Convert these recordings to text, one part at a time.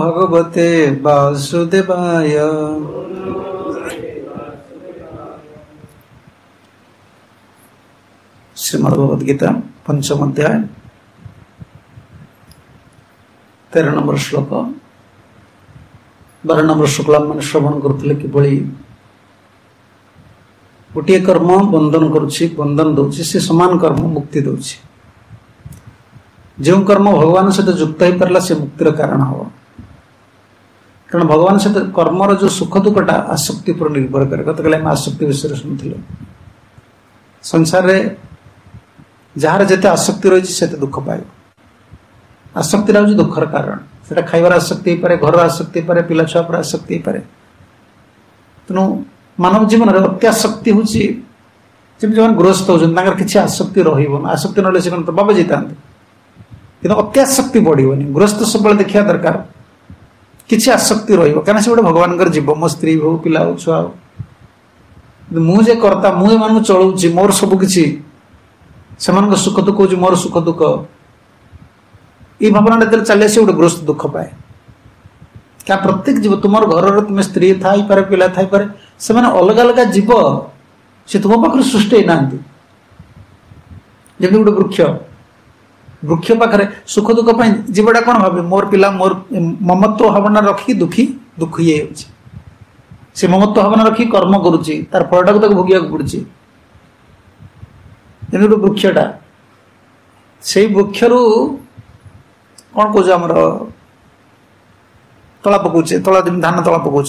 भगवते वासुदेवाय। श्रीमद् भगवद गीता पंचम अध्याय 13 नंबर श्लोक 12 नंबर शुक्ला मान श्रवण करते किभली गोटे कर्म बंधन करुछि बंधन दौछि से समान कर्म मुक्ति दौछि। जो कर्म भगवान सहित युक्त हो पारा से मुक्तिर कारण हम कारण भगवान सहित कर्मर जो सुख दुखटा आसक्ति पर निर्भर करे। गत काले आसक्ति विषय शुणुल संसार में जार जिते आसक्ति रही से दुख पाए। आसक्ति हूँ दुखर कारण से खाइबार आसक्ति पारे घर आसक्ति पारे पिला छुआ पर आसक्ति पारे। तेणु मानव जीवन में अत्यासक्ति हूँ जो गृहस्थ होती किसी आसक्ति रही आसक्ति ना से तो बाबा जीता कि अत्यासक्ति बढ़ोनी। गृहस्थ सब देखा दरकार किसी आसक्ति रहा से गोटे भगवान जीव मो स्त्री हो पिला हो छुआ हो मुझे कर्ता मुझे मान चलाऊँ मोर सबकि से सुख दुख हो मोर सुख दुख ये भावना जो चली आसे गोटे गृहस्थ दुख पाए। क्या प्रत्येक जीव तुम घर तुम स्त्री थाई पारे पिला थाई पारे से अलग अलग जीव से तुम पाखे सृष्टि होना जमी गोटे वृक्ष वृक्ष पाखे सुख दुख जीवटा कौन भावे मोर पिला मोर ममत्व भावना रखिकी दुखी दुखी से ममत्व भावना रखिकी कर्म करुच्ची तार फलटा को भोगिया पड़ी जमी गोटे वृक्षटा से वृक्ष कौन कौच आमर तला पकाचे तला धान तला पकाच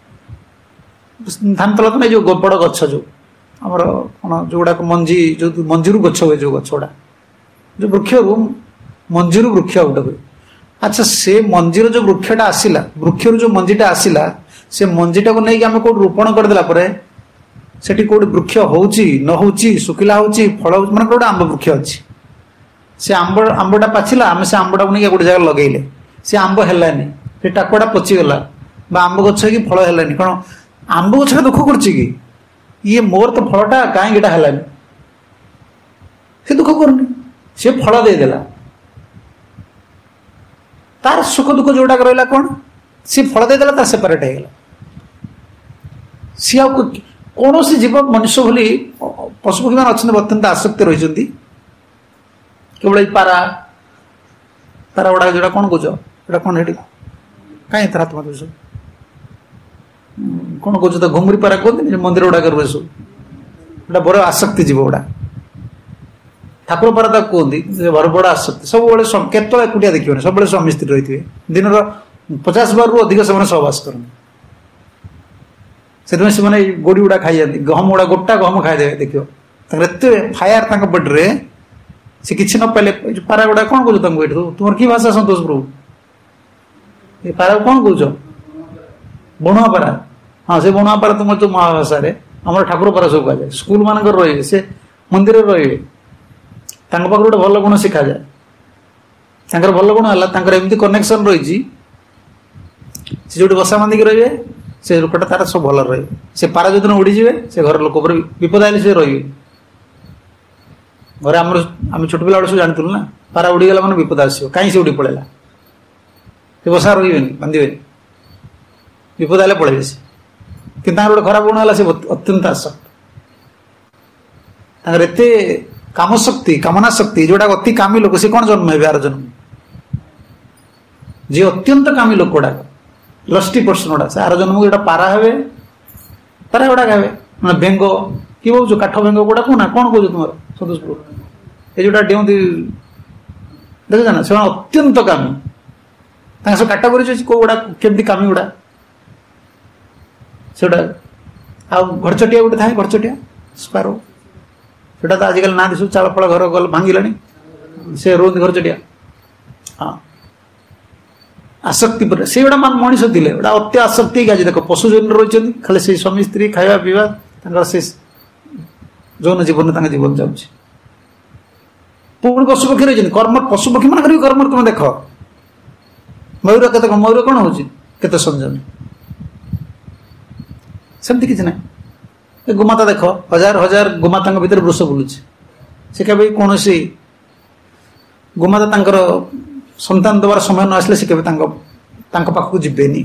धान तला तो नहीं जो बड़ गछ जो आमर कौन जो गुड़ाक मंजी जो मंजी गछ हुए जो गछगुड़ा जो वृक्ष मंजी वृक्ष गोटे हुए। अच्छा से मंजीर जो वृक्षटा आसला वृक्ष जो मंजीटा आसला से मंजीटा को लेकिन आम कौट रोपण करदेला सेठी कौट वृक्ष होची न होची सुखिला होची फल मन गोटे आंब वृक्ष अच्छी से आंबटा पाचिला आम से आंबटा को नहीं गोटे जगह लगेले से आंब हेलानी से टाकुआटा पचिगला आंब गछ कि फल हेलानी कौन आंब गछटा दुख करुच्ची कि ये मोर तो फलटा कहीं एटा हेलानी से दुख करूनी से फल देदेला तार सुख दुख जोड़ा रहा कौन सी फल देदेला तार सेपरेट होगला सी कौन सी जीव मनुष्य भली पशुपक्षी मान अच्छे अत्यंत आसक्ति रही केवल पारा पारा गुड़ा जो कौन कौच कौन है कहीं हाथ मत सब कौन कौच तो घुमरी पारा कहते मंदिर गुड़ाक रुए सब बड़ आसक्ति जीव गुड़ा ठाकुर पारा तक कहते बड़ बड़ आसक्ति सब केतल एकुटिया देखिए सब स्वामी स्त्री रही है दिन 50 बार रु अधिक से सहवास करते से गोड़ी गुड़ा खाई जाती गहम गुड़ा गोटा गहम खाईदे देखिए एत फायर बड्रे से किसी न पाले पारा गुड़ा कौन कौच तुमको ये तुम कि भाषा संतोष प्रभु ये पारा कौन कौच बणुआ पारा हाँ से बणुआ पारा तुम जो महाभाषा आम ठाकुर पारा सब कह स्कूल मान रही से मंदिर रही पाखे गोटे भल गुण शिखा जाए भल गुण है एमती कनेक्शन रही जो बसा बांधिक रही से लोकटा तार सब भल रही से पारा जो दिन उड़ीजे से घर लोक विपद आए से रही घर आम छोट पिला सब जानूँ ना पारा उड़ीगला मैंने विपद आस कहीं से उड़ी पड़ेगा से बसा रही बांधे विपद आए पड़े से कि गोटे खराब गुण है से अत्यंत आसक्त एत काम शक्ति कामना शक्ति जोटा अति कामी लोक से कौन जन्म है आर जन्म जी अत्यंत कामी लोक गुड़ाक लस्टी पर्सन गुड़ा से आर जन्म जो पारा हे पारा गुड़ाक हे मैं बेंग कि बोल काठ बेंग गुड़ा कहना कौन कौच तुम सतोष प्रभु ये जोटा डेउती देख ना से अत्यंत कामी सब कैटागोरी अच्छी कौ गुड़ा केमती कामी गुड़ा से घरचटिया गोटे थाए घरचटिया स्पारो सेटा तो आजिकल ना दिशु चाल फल घर गल भांगिला से रोज घरचटिया हाँ आसक्ति पर से गोटा मनीष थे गोटा अत्य आसक्ति आज देख पशु जन रही खाली से स्वामी स्त्री खावा पीवा से जौन जीवन जीवन जाऊँगी पुणी पशुपक्षी रही कर्म पशुपक्षी मान कर्म तुम देख मयूर के मयूर कौन होते संयमी सेमती किसी ना गोमाता देख हजार हजार गोमाता भितर वृष बुलूँ से कभी कौन गोमाता संतान देवार समय न आसले से पाखक जीवेनि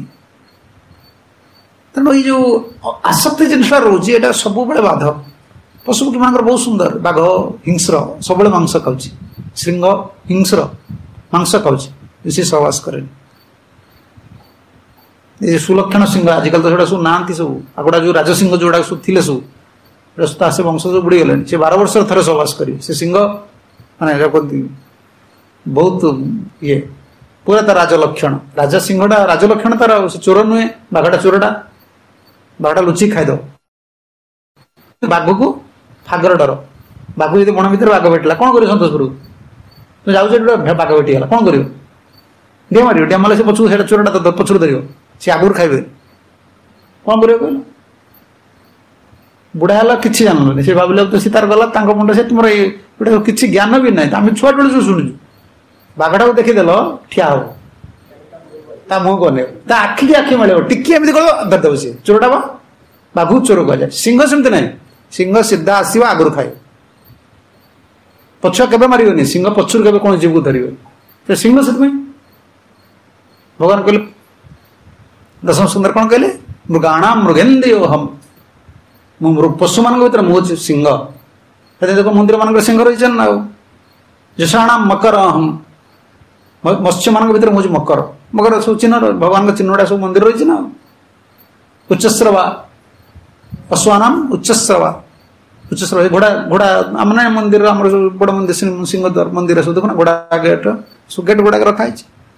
तेणु ये आसक्ति जिनसा रोचे ये सब बाध पशुपक्षी मान बहुत सुंदर बाघ हिंस्र सब मांस खाऊँ श्रृंग हिंस्र मांस खाऊँ सहवास करे सुलक्षण सिंह आजिकल तो सब ना सब आगुड़ा जो राजसिंह जोड़ा सब थे सब से वंश जो बुड़ी गले से 12 वर्ष थे सहवास करेंगे से सिंह माने बहुत ये पूरा तार राजलक्षण राजा सिंहटा राजलक्षण तार से चोर नुहे बाघटा चोरटा बाघटा लुचि खाईद बाघ को फागर डर बाघ जो बण भर बाघ भेटला कौन कर सतोषपुर तुम जाऊ बाघ भेटीगला कौन कर डे मार डे मारे से पचू चोरटा पचर धर सी आगुरी खाइबे कौन कर बुढ़ा है कि जानल सी भाविल तो सी तार गला मुंड से तुम गोटे किसी ज्ञान भी ना आम छुआ बेलू शुणुचु बाघटा को देखीदेल ठिया हो ता मुह कने आखि आखि मिले टिकी एमती कह धरदेव सी चोरटा बाघ चोर कह जाए सिंह सेमती ना सिंह सीधा आसो आगुरी खाए पछुआ केवे मारे सिंह पछुर के कौन जीव को धरवे सिंह से भगवान कहले दशम सुंदर कौन कहले मृगाणाम मृगेन्द्रियो हम पशु मान भर मुझे सिंह देखो मंदिर मान सिंह रही ना जषाणाम मकर हम मत्स्य मान भर मुझे मकर मकर सब चिन्ह भगवान चिन्हटा सब मंदिर रही ना उच्चस्रवा पशुआनाम उच्चस्रवा घोड़ा घोड़ा आमने मंदिर बड़ मंदिर सिंह मंदिर सब देखो ना घोड़ा गेट सब गेट गुड़ा रखाई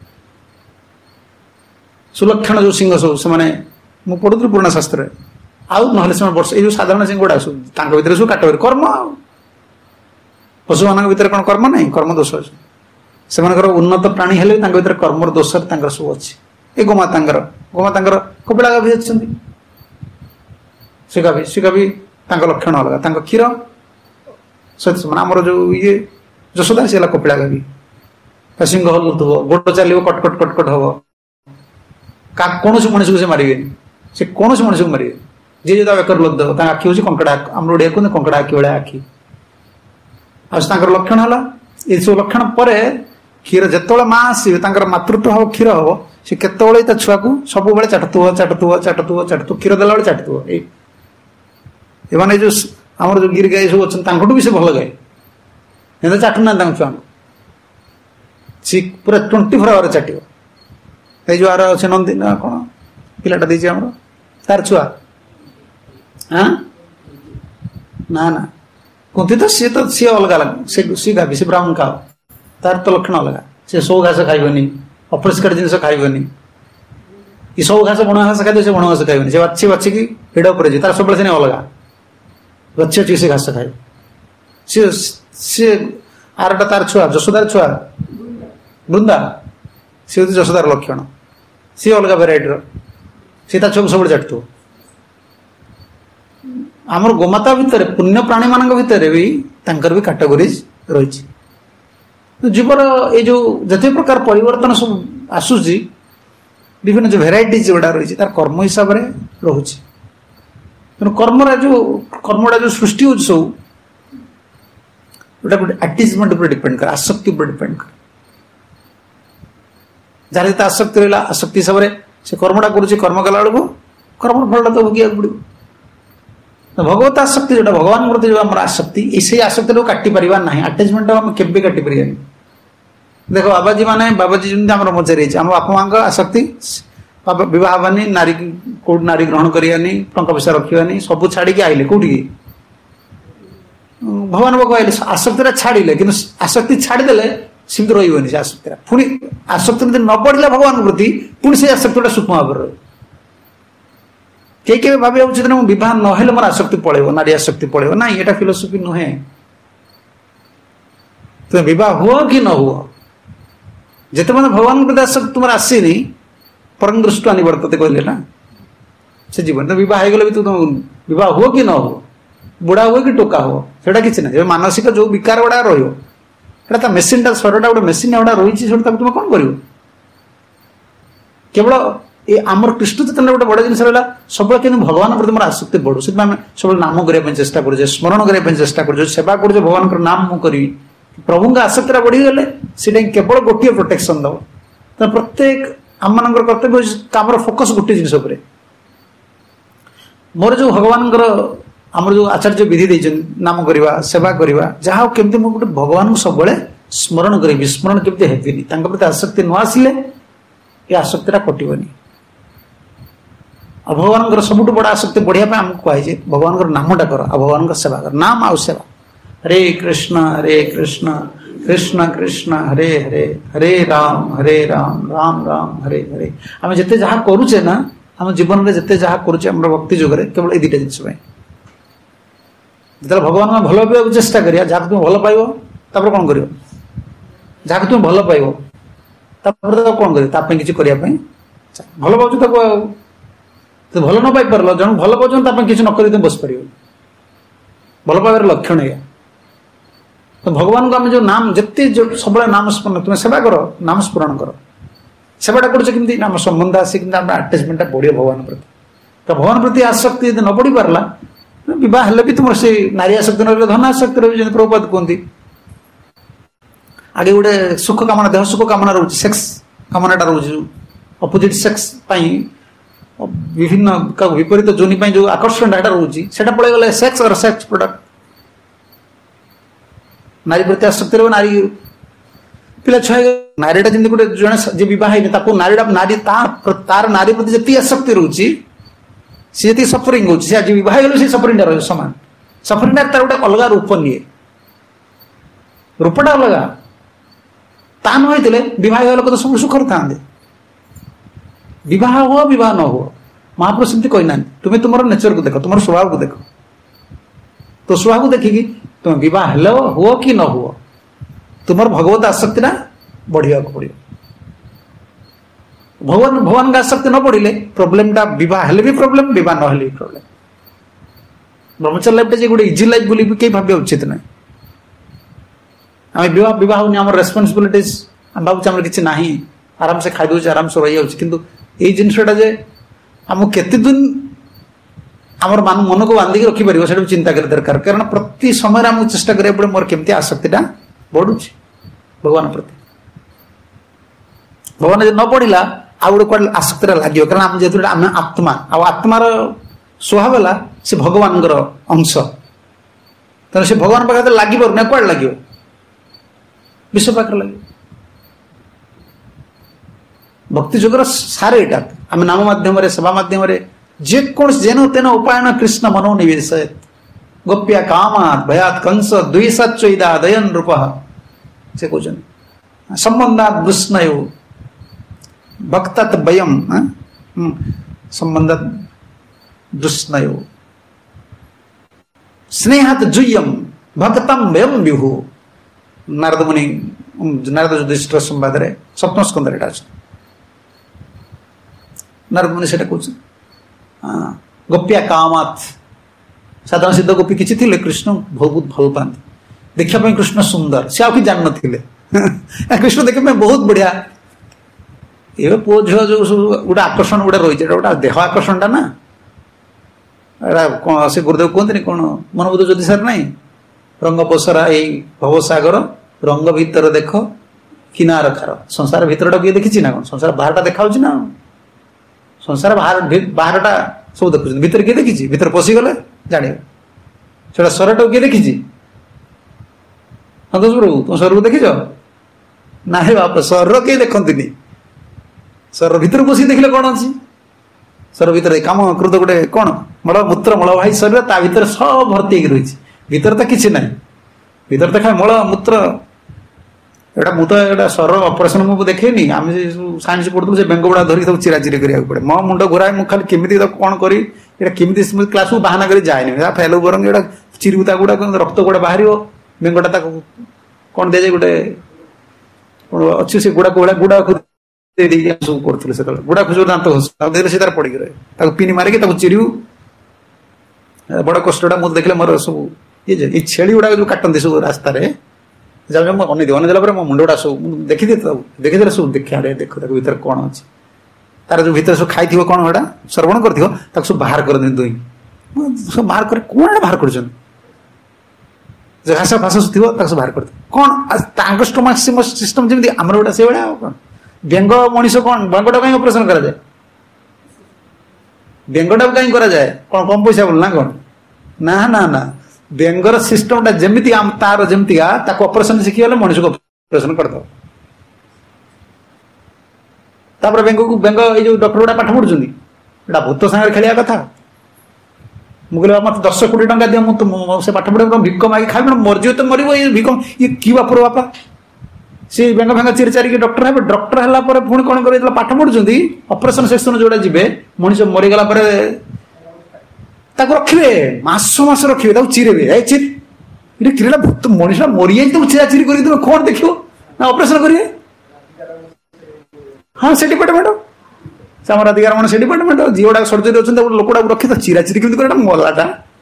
सुलक्षण जो सिंह सब से मुझे पढ़ुଥିଲି पुराना शास्त्र आउ ना वर्ष ये साधारण सिंह गुड़ा सब भर सब काट कर्म पशु मान भर कौन कर्म नहीं कर्म दोष अच्छे से उन्नत प्राणी हेले भर कर्मर दोष सब अच्छे ये गोमाता कपिला गाभी अच्छी से गाभी लक्षण अलग क्षीर सहित आमर जो ये यशोदा सी कपिला गाभी सिंह हलुव गोड़ चलो कटकट कटकट हम कौन मनुष्य को मारे से कौन मनुष्य को मारे जी जो बेकर लग देव आखि हूँ कंकड़ा आम ओडिया कहते कंकड़ा आखि भाया आखि लक्षण है ये सब लक्षण पर क्षीर जिते माँ आसवे मातृत्व हम क्षीर हम से केत छुआ को सब चाटुव चाटुव चाटुव चाटुव क्षीर देला चाटुव ये जो आम जो गिर गाई सब अच्छे भी से भल गाए चाटुना छुआ सी पूरा 24 आवर चाट जो आर अच्छे नंदी ना कौन पिलाटा देती आम तार छुआ हाँ ना ना कुंती तो सी अलग अलग सी गाभी सी ब्राह्मण खाओ तार तो लक्षण अलग से सौ घास खाइबनी अपरिष्कार जिन खाइबनी ये सब घास बण घास खाई से बण घास खाइबनी से बाछी बाछिकी हिड़ पर तार सब से अलग गच्छी अच्छी से घास खाए सी आरटा तार छुआ यशोदार छुआ बृंदा सी हूँ यशोदार लक्षण सी अलग भेराइटर सी छुआ सब चाटुव आमर गोमाता भितर पुण्य प्राणी मान भितर भी भी कैटेगोरीज रही जीवर ये जो जते प्रकार परिवर्तन सब आसूची विभिन्न जो भेराइटीज गुड़ा रही तार कर्म हिसाब से रोचे तेणु कर्मटा जो सृष्टि हो सब गोटे आटिजमेंट पर डिपेंड कर आसक्ति पर डिपेंड कर जहाँ जिते आसक्ति रहा आसक्ति हिसाब से कर्मटा करुच्चे कर्म कला बेलू कर्म फलटा तो भोगिया पड़ो भगवत आसक्ति जो भगवान प्रति जो आम आसक्ति से आसक्ति को काटी पार ना आटाचमेंट आम के काटी पार देख बाबाजी मैंने बाबाजी जमी आम मजा रही आम बापा माँ आसक्ति बहुत हवानी नारी कौट नारी ग्रहण करानी टंका पैसा रखानी सब छाड़ी आइले कौटी भगवान पाक आइले आसक्ति छाड़े कि आसक्ति छाड़देले सीमित रही से आसक्ति पुणी आसक्ति न बढ़ला भगवान प्रति पुणी से आसक्ति सूक्ष्म भाव रही कई भावे उचित बहुत ना मोर आसक्ति पड़ेगा नारी आसक्ति पड़ेगा ना ये फिलोसफी नुहे तुम बहुत हुआ कि न हुआ जिते मैंने भगवान प्रति आसक्ति तुम आसनी परम दृष्टि निवर्तते कहले ना से जीवन तो बहुत गले भी तुम बहुत हुआ कि न हो बुढ़ा हुए कि टोका हो सेटा किसी ना मानसिक जो विकार गुड़ा रहा मेसीनटा स्वरटा गोटे मेसीन गुड़ा रही तुम कौन कर केवल ये आमर कृष्ण चेतना गोटे बड़ जिन रहा सब भगवान प्रति मोर आसक्ति बढ़ू से सब नाम करने चेष्टा करुचे स्मरण करने चेष्टा करुचे सेवा करुचे भगवान नाम मु करी प्रभु आसक्ति बढ़ीगले से केवल गोटे प्रोटेक्शन दब तो प्रत्येक आम मान कर्तव्य कमर फोकस गोटे जिन मोर जो भगवान आमर जो आचार्य विधि देते नाम करवा सेवा करवा जहाँ केमती मुझे भगवान को सब स्मरण करी विस्मरण केमती हेबिनी प्रति आसक्ति न आसिले ये आसक्तिटा कटोनी भगवान सबुठ बड़ा आसक्ति बढ़िया आमको कहुए भगवान नामटा कर भगवान सेवा कर नाम आउ सेवा हरे कृष्ण कृष्ण कृष्ण हरे हरे हरे राम राम राम हरे हरे आम जिते जहाँ करुचे ना आम जीवन में जिते जहाँ करुचे भक्ति जुगे केवल ये दुटा जिन जो भगवान भल पाइबा चेष्टा करिया जहाँ तुम भल पाइब तापर कौन कर जहाँ तुम भल पाइब कौन कर किसी करने भल पाच तो भल न पाई पार जन भल पाँच किसी नक तुम बस पार भल पाइबार लक्षण या तो भगवान को आम जो नाम जिते जो सब नाम स्मरण तुम सेवा कर नाम स्मरण कर सेवाटा करमती नाम संबंध आसिक आटाचमेंटा बढ़िया भगवान प्रति तो भगवान प्रति आसक्ति यदि न बढ़ी पारला विवाह हेल्ले भी तुम से नारी आसक्ति न धन आसक्ति रही प्रभुपाद कहते आगे गोटे सुख कामना देह सुख कामना रोचे सेक्स कामनाटा रोचे अपोजिट सेक्स विभिन्न विपरीत जोनि जो आकर्षण रोचे पड़े गले सेक्स और सेक्स प्रोडक्ट नारी प्रति आसक्ति रही नारी पिला छुआ नारीटा जमी गोटे जड़े बह नारीटा नारी तार नारी प्रति जी आसक्ति रोचे सी जी सफरिंग हो आज बह गले सफरिंग रही सामान सफरिंग तार गोटे अलग रूप निए रूपटा अलग ता नई बह लोक तो सब सुखर था बह हुआ बह न हो महापुरुष सेमती कहना तुम्हें तुम नेचर को देख तुम स्वभाव को देख तो स्वभाव को देखिकी तुम बह हुआ कि न हुआ तुम भगवत आसक्तिटा बढ़िया पड़ो भगवान का आसक्ति न बढ़िले प्रोब्लेमटा बह हेल्ले भी प्रोब्लेम बह न भी प्रोब्लेम ब्रह्मचर्य लाइफ गोटे इजी लाइफ बोली कई भाव उचित ना आम बह आम रेस्पन्सिबिलिटीज आम भाव किसी ना आराम से खाई दूचे आराम से रही जाऊँ कितु ये जिनटा जे आम केते दिन आमर मन को बांधिक रखिपर से चिंता कर दरकार कारण प्रति समय आम चेष्टा करा पड़े मोर केमती आसक्तिटा बढ़ुची भगवान प्रति भगवान न बढ़ला आ गोटे कौन आसक्तिटा लगे कारण आम जेहतु आम आत्मा आत्मार स्वभाव है से भगवान अंश तेना से भगवान पाखे लगे पार कौन लगे विश्व पाखे लगे भक्ति जुगर सार यहाँ आम नाम मध्यम सेवा मध्यम जेको जेन तेन उपायन कृष्ण मनो निवेश गोप्या कामात भयात कंस द्वेषाच्चैदा दयन रूप से कहते संबंधात वृष्णयो भक्तात वयम संबंधात वृष्णयो स्नेहात जुयम भक्तम वयम विभु नारद मुनि नारद युधिष्ठिर संवाद सप्तम स्कंद नारद मुनि से कह गोप्या कामात साधारण सिद्ध गोपी किसी थे कृष्ण बहुत भल पाती देखा कृष्ण सुंदर से आ कि जान न कृष्ण देखा बहुत बढ़िया ये पुओ झील जो गोटे आकर्षण गोटे रही है गोटे देह आकर्षणटा ना कौन से गुरुदेव कहते कौन मनबुद्ध ज्योतिषार ना रंग पोसरा यही भवसागर रंग भीतर देख किनार खार संसार भीतर किए देखी ना कौन संसार बाहरटा देखा ना संसार बाहरटा सब देखुं भीतर किए देखी भीतर पशिगले जान से स्वरटा किए देखी सतोष प्रभु तुम स्वर को देखिच ना बाप स्वर किए देखती स्वर भीतर पशि देखले कौन अच्छी स्वर भीतर काम कृत गोटे कौन मल मूत्र मल भाई शरीर ता भीतर सब भर्ती रही भीतर तो किसी ना भीतर तो खाए मल मूत्र एटा मुझे स्वर ऑपरेशन मुझे देखेनी आम साइंस पढ़ू से बेंग गुड़ा धरिक चिरा चिरी करा पड़े मो मुंड घुराए मुझे खाली केमी कौन करी केमी क्लास को बाहाना कर जाए फेल बरंग एटा चिरुता गुड़ा रक्त गुड़ा बाहर बेंगटा कौन दे जाए गोटे अच्छी से गुड़ा गुड़ा गुड़ा सब करूँ से गुड़ा खुश दात घस से तार पड़ी रहे पिनी मारिक चिरू बड़ कष्टा मुझे देखले मोर सब ये छेली गुड़ा जो काटती सब रास्तार जाऊँ अनेदेला मो मुंड गुड़ा सब देखी देखीदे सब देखा देख भीतर कौन अच्छी तार जो भीतर सब खाई कौन एटा श्रवण कर सब बाहर कर दुई सब बाहर कर कौन बाहर कर घास फास थी सब बाहर कर कौन स्टोमाक सिस्टम जमी आमर गोटा से भाया कौन व्यंग मनीष कौन व्यंगटा कहीं ऑपरेशन करा जाए व्यंगटा कहीं करा जाए कौन कम पैसा बोल ना कौन ना ना ना व्यंगर सिस्टमटा जमीती तार जमीती ऑपरेशन शिखिगले मनीष को ऑपरेशन करदो तापर व्यंग को व्यंग ये जो डॉक्टर गुड़ा पाठ पढ़ुं भूत सागर खेलिया कथा मुझे मत 10-20 टंका दियो से पाठ पढ़े भिक मागी खाई मरजी तो मर भिक ये कि बापर बापा सी व्यंग फैंग चिरी चारिक डॉक्टर है डॉक्टर है पुणी कौन कर पाठ पढ़ुं ऑपरेशन सेक्शन जोड़ा जी मनीष मरीगला रखिए मास रखिए चिरेबे चिरला भूत मनीष मरी जाए चिरा चिरी कर कौन देख ना ऑपरेशन करेंगे हाँ से डिपार्टमेंट आम अधिकार मान से डिपार्टमेंट जी गुड़ा सर्जरी अच्छे लोकड़ा रखी तो चिरा चिरी केमी कर मलाटा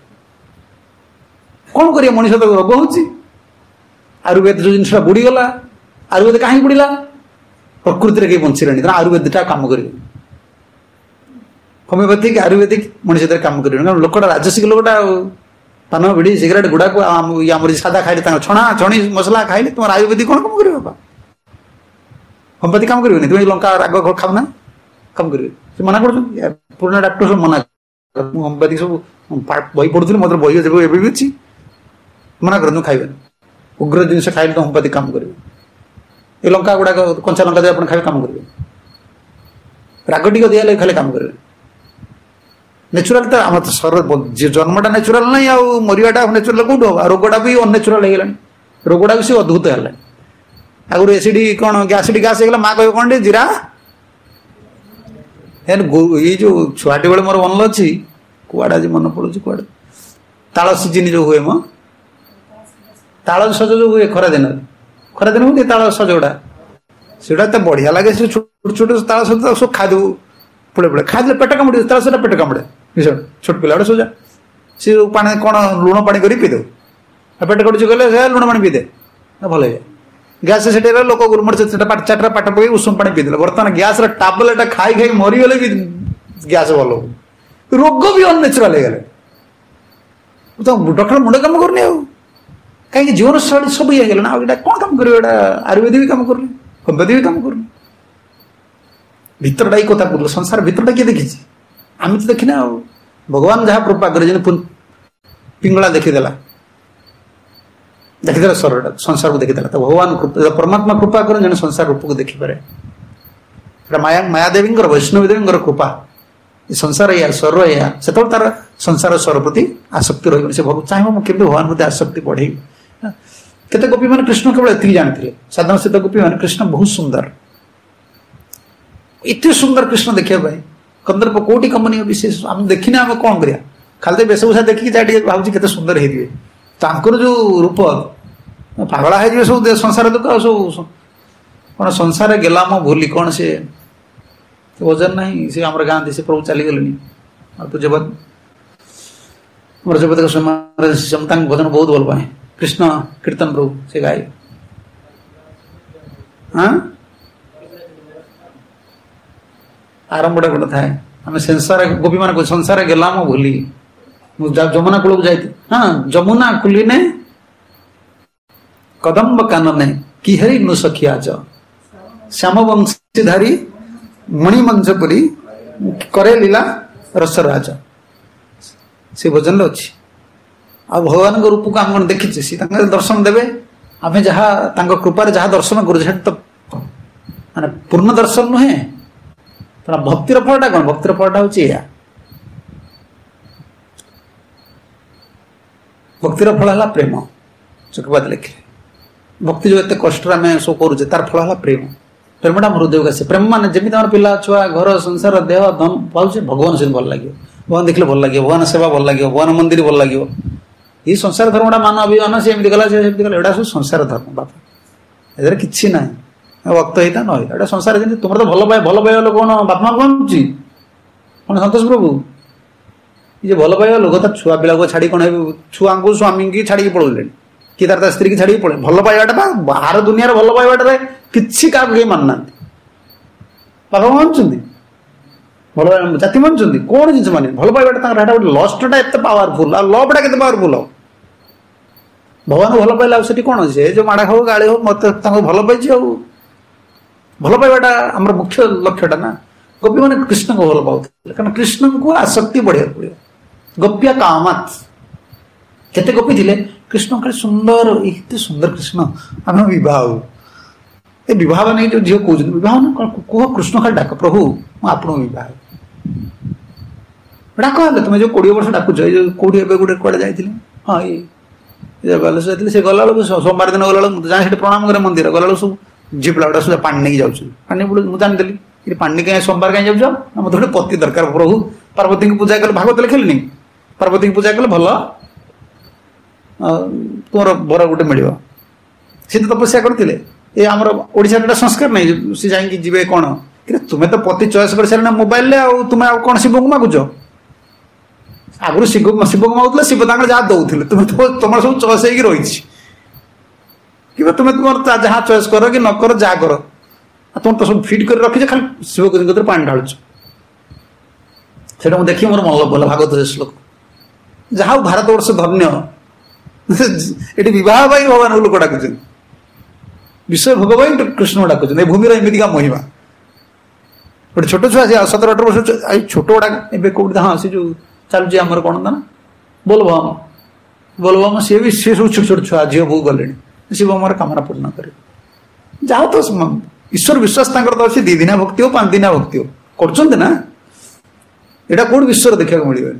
कौन कर मनीष तो रोग हो आयुर्वेद जो जिनसा बुड़ीगला आयुर्वेद कहीं बुड़ीला प्रकृति में कहीं बंचीला आयुर्वेद काम करेंगे होमियोपैथिक आयुर्वेदिक मनीष काम कर लोकटा राजसिक लोकटा पान बिड़ी सिगरेट गुड़ा को आम सादा खाइले छणा छणी मसला खाइले तुम आयुर्वेदिक कौन काम कर होमियोपैथिक काम करेंगे तुम लंका राग खाऊ ना कम करेंगे मना कर पुराना डाक्टर सब मना होमियोपैथिक सब बही पढ़ुली मतलब बही एवं भी अच्छी मना कर खाइबे उग्र जिनस खाइले तो होमियोपैथिक काम करेंगे ये लंका गुड़ा कंचा लंका दे खाइ काम करेंगे राग टी दिया खाली काम करेंगे नेचुराल तो आम जन्मटा नेचुराल ना मरवाटा नेचुराल कौट हम रोगटा भी अननेचुराल हो गला रोगटा भी सी अद्भुत है आगुरी एसिड कौन एसिड गैस हो माँ कह कौन जीरा ये जो छुआटी बेले मोर मन अच्छी कुआड़े आज मन पड़ू कुआड़े ताल सीजन जो हुए मो ताल सज जो हुए खरा दिन हुए ताल सजगुड़ा से बढ़िया लगे से छोट छोट ताल सज सब खादू पुड़े पुड़े खादे पेट कामुड़े ताल सजा पेट कामुड़े भीषण छोट पिला गोटे सोजा सी पानी कौन लुण पानी कर पीदे पेट कटुची गले लुण पानी पीदे भल है गैस से लोक गुरमर चार्टा पाट पकड़ उषुम पानी पीदे बर्तमान गैस टाबलेट खाई खाई मरीगले भी गैस भल रोग भी अननेचुराल हो गले तो डॉक्टर मुंडे कम करनी कहीं जीवन शैली सब ये ना कौन काम कर आयुर्वेद भी काम कर होमियोपैथी भी काम कर भितरटा कथा कहूँ संसार भितरटा किए देखी आम तो देखना भगवान जहाँ कृपा करे पिंगला देखीदेला शरीर संसार को देखीदेला तो भगवान परमात्मा कृपा कर जन संसार रूप को देखिपे माया मायादेवी वैष्णवी देवी कृपा संसार या स्वर या से तार संसार स्वर प्रति आसक्ति रही से चाहिए मुझे भगवान प्रति आसक्ति बढ़े केते गोपी मान कृष्ण केवल एति जानते साधारण सीता गोपी मान कृष्ण बहुत सुंदर इतने सुंदर कृष्ण देखा कंदर्प कोटी कंपनी विशेष आम देखने आम कौन करिया खाली वेशभूषा देखिए भावी के सुंदर हो जो रूप पागला है सब संसार दुख सब कौन संसार गेलाम भूली कौन से वजन नहीं से आम गाँव से प्रभु चली गले तो जब जब भजन बहुत भल पाए कृष्ण कीर्तन प्रभु से गाय हाँ आरंभटा गोटे थाए आम संसार गोपी मान संसार गेलाम भूली जमुना कूल को जाती हाँ जमुना कुली ने कदम्ब कानने किहरी नु सखिया श्याम वंशीधारी मणिमंजपुरी करे लीला रसराज से भजन अच्छी आ भगवान रूप को आम देखी दर्शन देवे आम जहाँ कृपार जहाँ दर्शन कर तो माने पूर्ण दर्शन नुहे भक्तिर फलटा कौन भक्तिर फलटा हूँ भक्तिर फल है प्रेम चक्रपात लिखे भक्ति जो एत कष्ट आम सब करुचे तार फल है प्रेम प्रेमटा हृदय को आसे प्रेम मान जमी पिला छुआ घर संसार देह धन पाचे भगवान से भल लगे भगवान देखले भल लगे भगवान सेवा भल लगे भगवान मंदिर भल लगे ये संसार धर्मटा मान अभिमान से गला एटा सब संसार धर्म बापा ए कि ना भक्त होता न होता संसार तुम तो भल पाइबा लोक कौन बापा कौन कौन सतोष प्रभु ये भल पाइबा लोक तार छुआ पिला को छाड़ी कौन छुआ को स्वामी की छाड़ी पड़े कि तार स्त्री की छाड़ी पड़े भल पाइबाटा बाहर दुनिया भल पाइबाटा किसी क्या मानना बापा मानुंट भल जाति मानुंट कौन जिन मान भल पाइबाटा गोटे लस्टा एत पावरफुल लवटा के पावरफुल भगवान भल पाइला से कौन अच्छे जो माड़ा हो गाड़ी हो मत भल पाई ଭଲ ପାଇବାଟା ଆମର ମୁଖ୍ୟ ଲକ୍ଷ୍ୟଟା ନା। ଗୋପୀ ମାନେ କୃଷ୍ଣଙ୍କୁ ଭଲ ପାଉଥିଲେ, କାରଣ କୃଷ୍ଣଙ୍କୁ ଆସକ୍ତି ବଢିବାକୁ ପଡିବ। ଗୋପ୍ୟା କାମାତ୍, କେତେ ଗୋପୀ ଥିଲେ କୃଷ୍ଣ ଖାଲି ସୁନ୍ଦର, ଏତେ ସୁନ୍ଦର କୃଷ୍ଣ, ଆମେ ବିବାହ ହଉ। ଏ ବିବାହ ନେଇ ଯୋଉ ଝିଅ କହୁଛନ୍ତି, ବିବାହ ନା କଣ କୁହ, କୃଷ୍ଣ ଖାଲି ଡାକ, ପ୍ରଭୁ ମୁଁ ଆପଣଙ୍କୁ ବିବାହ ଡାକ ହେଲେ। ତମେ ଯୋଉ 20 ବର୍ଷ ଡାକୁଛ, ଏଇ ଯୋଉ କୋଉଠି ଏବେ ଗୋଟେ କୁଆଡେ ଯାଇଥିଲି, ହଁ ଏଇ ବାଲେଶ୍ୱର ଯାଇଥିଲି, ସେ ଗଲାବେଳକୁ ସୋମବାର ଦିନ ଗଲାବେଳକୁ ମୁଁ ଯାଏ ସେଠି ପ୍ରଣାମ କରେ ମନ୍ଦିର, ଗଲାବେଳକୁ ସବୁ ଝିଅ ପିଲା ଗୁଡା ସବୁ ପାଣି ନେଇକି ଯାଉଛନ୍ତି। ପାଣି ମୁଁ ଜାଣିଦେଲି ଏଠି ପାଣି କାହିଁ ସୋମବାର କାହିଁ ଯାଉଛ, ନା ମତେ ଗୋଟେ ପତି ଦରକାର, ପ୍ରଭୁ ପାର୍ବତୀଙ୍କୁ ପୂଜା କଲେ, ଭାଗବତ ଲେଖିଲିନି, ପାର୍ବତୀଙ୍କୁ ପୂଜା କଲେ ଭଲ ତୁମର ବର ଗୋଟେ ମିଳିବ। ସେ ତ ତପସ୍ୟା କରିଥିଲେ। ଏ ଆମର ଓଡିଶାର ଗୋଟେ ସଂସ୍କାର ନାହିଁ, ସେ ଯାଇକି ଯିବେ କଣ, ତୁମେ ତ ପତି ଚଏସ୍ କରିସାରିଲ ମୋବାଇଲରେ, ଆଉ ତୁମେ ଆଉ କଣ ଶିବଙ୍କୁ ମାଗୁଛ? ଆଗରୁ ଶିବଙ୍କୁ ମାଗୁଥିଲେ, ଶିବ ତାଙ୍କର ଯାହା ଦଉଥିଲେ, ତମର ସବୁ ଚଏସ୍ ହେଇକି ରହିଛି। କିମ୍ବା ତୁମେ ତୁମର ଯାହା ଚଏସ୍ କର କି ନ କର, ଯାହା କର, ତମେ ତ ସବୁ ଫିଟ୍ କରି ରଖିଛ, ଖାଲି ଶିବଙ୍କ ପାଣି ଢାଳୁଛ। ସେଇଟା ମୁଁ ଦେଖି ମୋର ମନ ପଡ଼ିଲା ଭାଗବତ ଶ୍ଲୋକ। ଯାହା ହଉ ଭାରତ ବର୍ଷ ଧନ୍ୟ, ଏଠି ବିବାହ ପାଇଁ ଭଗବାନ ଲୋକ ଡାକୁଛନ୍ତି, ବିଷୟ ଭୋଗ ପାଇଁ କୃଷ୍ଣ ଡାକୁଛନ୍ତି। ଏ ଭୂମିର ଏମିତିକା ମହିମା। ଗୋଟେ ଛୋଟ ଛୁଆ, ସେ 17-18 ବର୍ଷ ଛୋଟ ଗୁଡା ଏବେ କୋଉଠି, ହଁ ସେ ଯୋଉ ଚାଲୁଛି ଆମର କଣ ନା ବୋଲବମ, ସିଏ ସବୁ ଛୋଟ ଛୋଟ ଛୁଆ, ଝିଅ ବୋଉ ଗଲେଣି, ଶିବ ମୋର କାମନା ପୂର୍ଣ୍ଣ କରିବ। ଯାହା ତ ଈଶ୍ୱର ବିଶ୍ୱାସ ତାଙ୍କର ତ ଅଛି, 2 ଦିନିଆ ଭକ୍ତି ହଉ 5 ଦିନିଆ ଭକ୍ତି ହଉ କରୁଛନ୍ତି ନା। ଏଇଟା କୋଉଠି ବିଶ୍ୱର ଦେଖିବାକୁ ମିଳିବନି।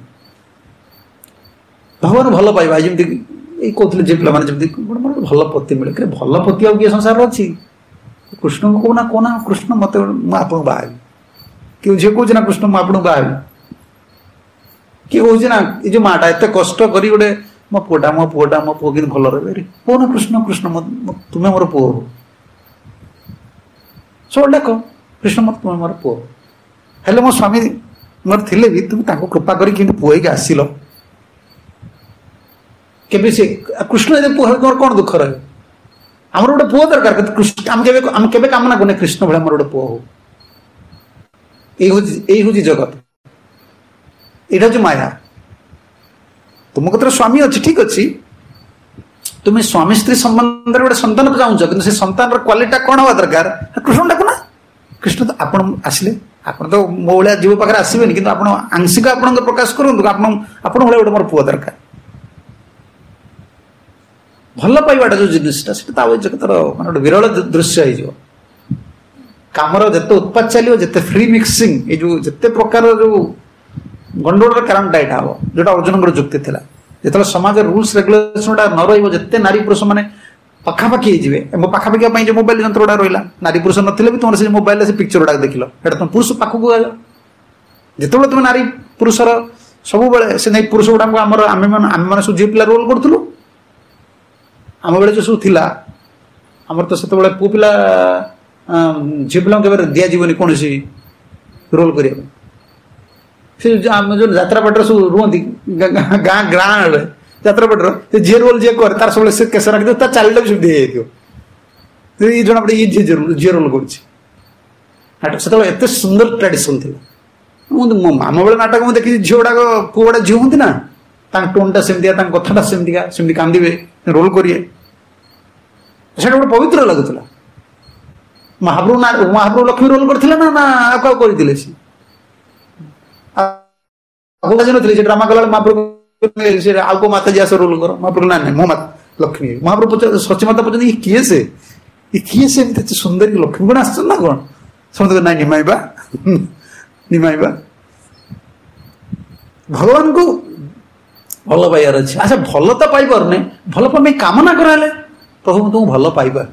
ଭଗବାନ ଭଲ ପାଇବା, ଯେମିତି ଏଇ କହୁଥିଲେ ଯେ ପିଲାମାନେ ଯେମିତି ମୋର ଭଲ ପତି ମିଳେ, ଭଲ ପତି ଆଉ କିଏ ସଂସାରରେ ଅଛି? କୃଷ୍ଣଙ୍କୁ କହୁନା କୃଷ୍ଣ ମତେ, ମୁଁ ଆପଣଙ୍କୁ ବାହା ହେବି। କିଏ ଝିଅ କହୁଛି ନା କୃଷ୍ଣ ମୁଁ ଆପଣଙ୍କୁ ବାହା ହେବି? କିଏ କହୁଛି ନା ଏଇ ଯୋଉ ମାଟା ଏତେ କଷ୍ଟ କରି ଗୋଟେ ମୋ ପୁଅଟା କିନ୍ତୁ ଭଲ ରହିବେ, କହୁନ କୃଷ୍ଣ ତୁମେ ମୋର ପୁଅ ହବ। ସବୁ ଡାକ କୃଷ୍ଣ ତୁମେ ମୋର ପୁଅ। ହେଲେ ମୋ ସ୍ୱାମୀ ମୋର ଥିଲେ ବି ତୁମେ ତାଙ୍କୁ କୃପା କରି କିନ୍ତୁ ପୁଅ ହେଇକି ଆସିଲ। କେବେ ସେ କୃଷ୍ଣ ଯଦି ପୁଅ ହେବେ ତୁମର କଣ ଦୁଃଖ ରହିବ? ଆମର ଗୋଟେ ପୁଅ ଦରକାର, ଆମେ କେବେ କାମନା କରୁନେ କୃଷ୍ଣ ଭଳିଆ ମୋର ଗୋଟେ ପୁଅ ହଉ। ଏଇ ହଉଛି ଜଗତ, ଏଇଟା ହଉଛି ମାୟା। ତୁମ କତିରେ ସ୍ୱାମୀ ଅଛି, ଠିକ ଅଛି, তুমি স্বামী স্ত্রী সম্বন্ধে গোটে সন্তান চাହୁଁଛ, কিন্তু ସେ ସନ୍ତାନର କ୍ୱାଲିଟି କ'ଣ ହେବା ଦରକାର? କୃଷ୍ଣ ଡାକୁନା। କୃଷ୍ଣ ତ ଆପଣ ଆସିଲେ, ଆପଣ ତ ମୋ ଭଳିଆ ଜୀବ ପାଖରେ ଆସିବେନି, କିନ୍ତୁ ଆପଣ ଆଂଶିକ ଆପଣଙ୍କ ପ୍ରକାଶ କରନ୍ତୁ, ଆପଣ ଭଳିଆ ଗୋଟେ ମୋର ପୁଅ ଦରକାର। ଭଲ ପାଇବାଟା ଯୋଉ ଜିନିଷଟା, ସେଟା ତା ଜଗତର ମାନେ ଗୋଟେ ବିରଳ ଦୃଶ୍ୟ ହେଇଯିବ। କାମର ଯେତେ ଉତ୍ପାତ ଚାଲିବ, ଯେତେ ଫ୍ରି ମିକ୍ସିଂ, ଏଇ ଯୋଉ ଯେତେ ପ୍ରକାର ଯୋଉ ଗଣ୍ଡଗୋଳର କାରଣଟା ଏଇଟା ହବ, ଯୋଉଟା ଅର୍ଜୁନଙ୍କର ଯୁକ୍ତି ଥିଲା। ଯେତେବେଳେ ସମାଜ ରୁଲ୍ସ ରେଗୁଲେସନ ଟା ନ ରହିବ, ଯେତେ ନାରୀ ପୁରୁଷ ମାନେ ପାଖାପାଖି ହେଇଯିବେ, ପାଖାପାଖି ପାଇଁ ଯୋଉ ମୋବାଇଲ ଯନ୍ତ୍ର ଗୁଡା ରହିଲା, ନାରୀ ପୁରୁଷ ନଥିଲେ ବି ତୁମର ସେ ମୋବାଇଲରେ ସେ ପିକ୍ଚର ଗୁଡାକ ଦେଖିଲ, ଏଇଟା ତମ ପୁରୁଷ ପାଖକୁ ଗଲ। ଯେତେବେଳେ ତୁମେ ନାରୀ ପୁରୁଷର ସବୁବେଳେ ସେ ନେଇ ପୁରୁଷ ଗୁଡାକୁ ଆମେ ମାନେ ସବୁ ଝିଅ ପିଲା ରୋଲ କରୁଥିଲୁ। ଆମ ବେଳେ ଯୋଉ ସବୁ ଥିଲା, ଆମର ତ ସେତେବେଳେ ପୁଅ ପିଲା ଝିଅ ପିଲାଙ୍କୁ କେବେ ଦିଆଯିବନି କୌଣସି ରୋଲ କରିବା ପାଇଁ। ସେ ଆମେ ଯୋଉ ଯାତ୍ରା ପାଟରେ ସବୁ ରୁହନ୍ତି, ଗାଁ ଯାତ୍ରା ପାଟର ସେ ଝିଅ ରୋଲ ଯିଏ କରେ, ତାର ସବୁବେଳେ ସେ କେଶ ରଖିଥିବ, ତା ଚାଲିଟା ବି ସୁବିଧା ହେଇଯାଇଥିବ, ଜଣା ପଡେ ଇଏ ଝିଅ ରୋଲ କରୁଛି। ସେତେବେଳେ ଏତେ ସୁନ୍ଦର ଟ୍ରାଡିସନ ଥିଲା। ମୋ ମାମା ବେଳେ ନାଟକ ମୁଁ ଦେଖିଛି, ଝିଅ ଗୁଡାକ ପୁଅ ଗୁଡା ଝିଅ ହୁଅନ୍ତି ନା, ତାଙ୍କ ଟୋନଟା ସେମିତିକା, ତାଙ୍କ କଥାଟା ସେମିତିକା, ସେମିତି କାନ୍ଦିବେ, ରୋଲ କରିବେ, ସେଇଟା ଗୋଟେ ପବିତ୍ର ଲାଗୁଥିଲା। ମହାପ୍ରଭୁ ଲକ୍ଷ୍ମୀ ରୋଲ କରିଥିଲେ ନା ଆଉ କାହାକୁ କରିଥିଲେ? ସେ ନଥିଲେ, ସେ ଡ୍ରାମା କଲା ମହାପ୍ରଭୁ ଆଉ କୋଉ ମାତା ଯିଏ ରୋଲ କର, ମହାପ୍ରଭୁ ନାଇଁ ମୋ ମାତା ଲକ୍ଷ୍ମୀ। ମହାପ୍ରଭୁ ସଚୀ ମାତା ପଚାରନ୍ତି କିଏ ସେ ଏମିତି ସୁନ୍ଦର ଲକ୍ଷ୍ମୀ କଣ ଆସିଛନ୍ତି ନା କଣ? ସମସ୍ତେ ନାଇଁ ନିମାଇବା। ଭଗବାନଙ୍କୁ ଭଲ ପାଇବାର ଅଛି। ଆଚ୍ଛା, ଭଲ ତ ପାଇପାରୁନି, ଭଲ ପାଇବା ପାଇଁ କାମନା କରାହେଲେ ପ୍ରଭୁ ମୁଁ ତୁମକୁ ଭଲ ପାଇପାରୁ,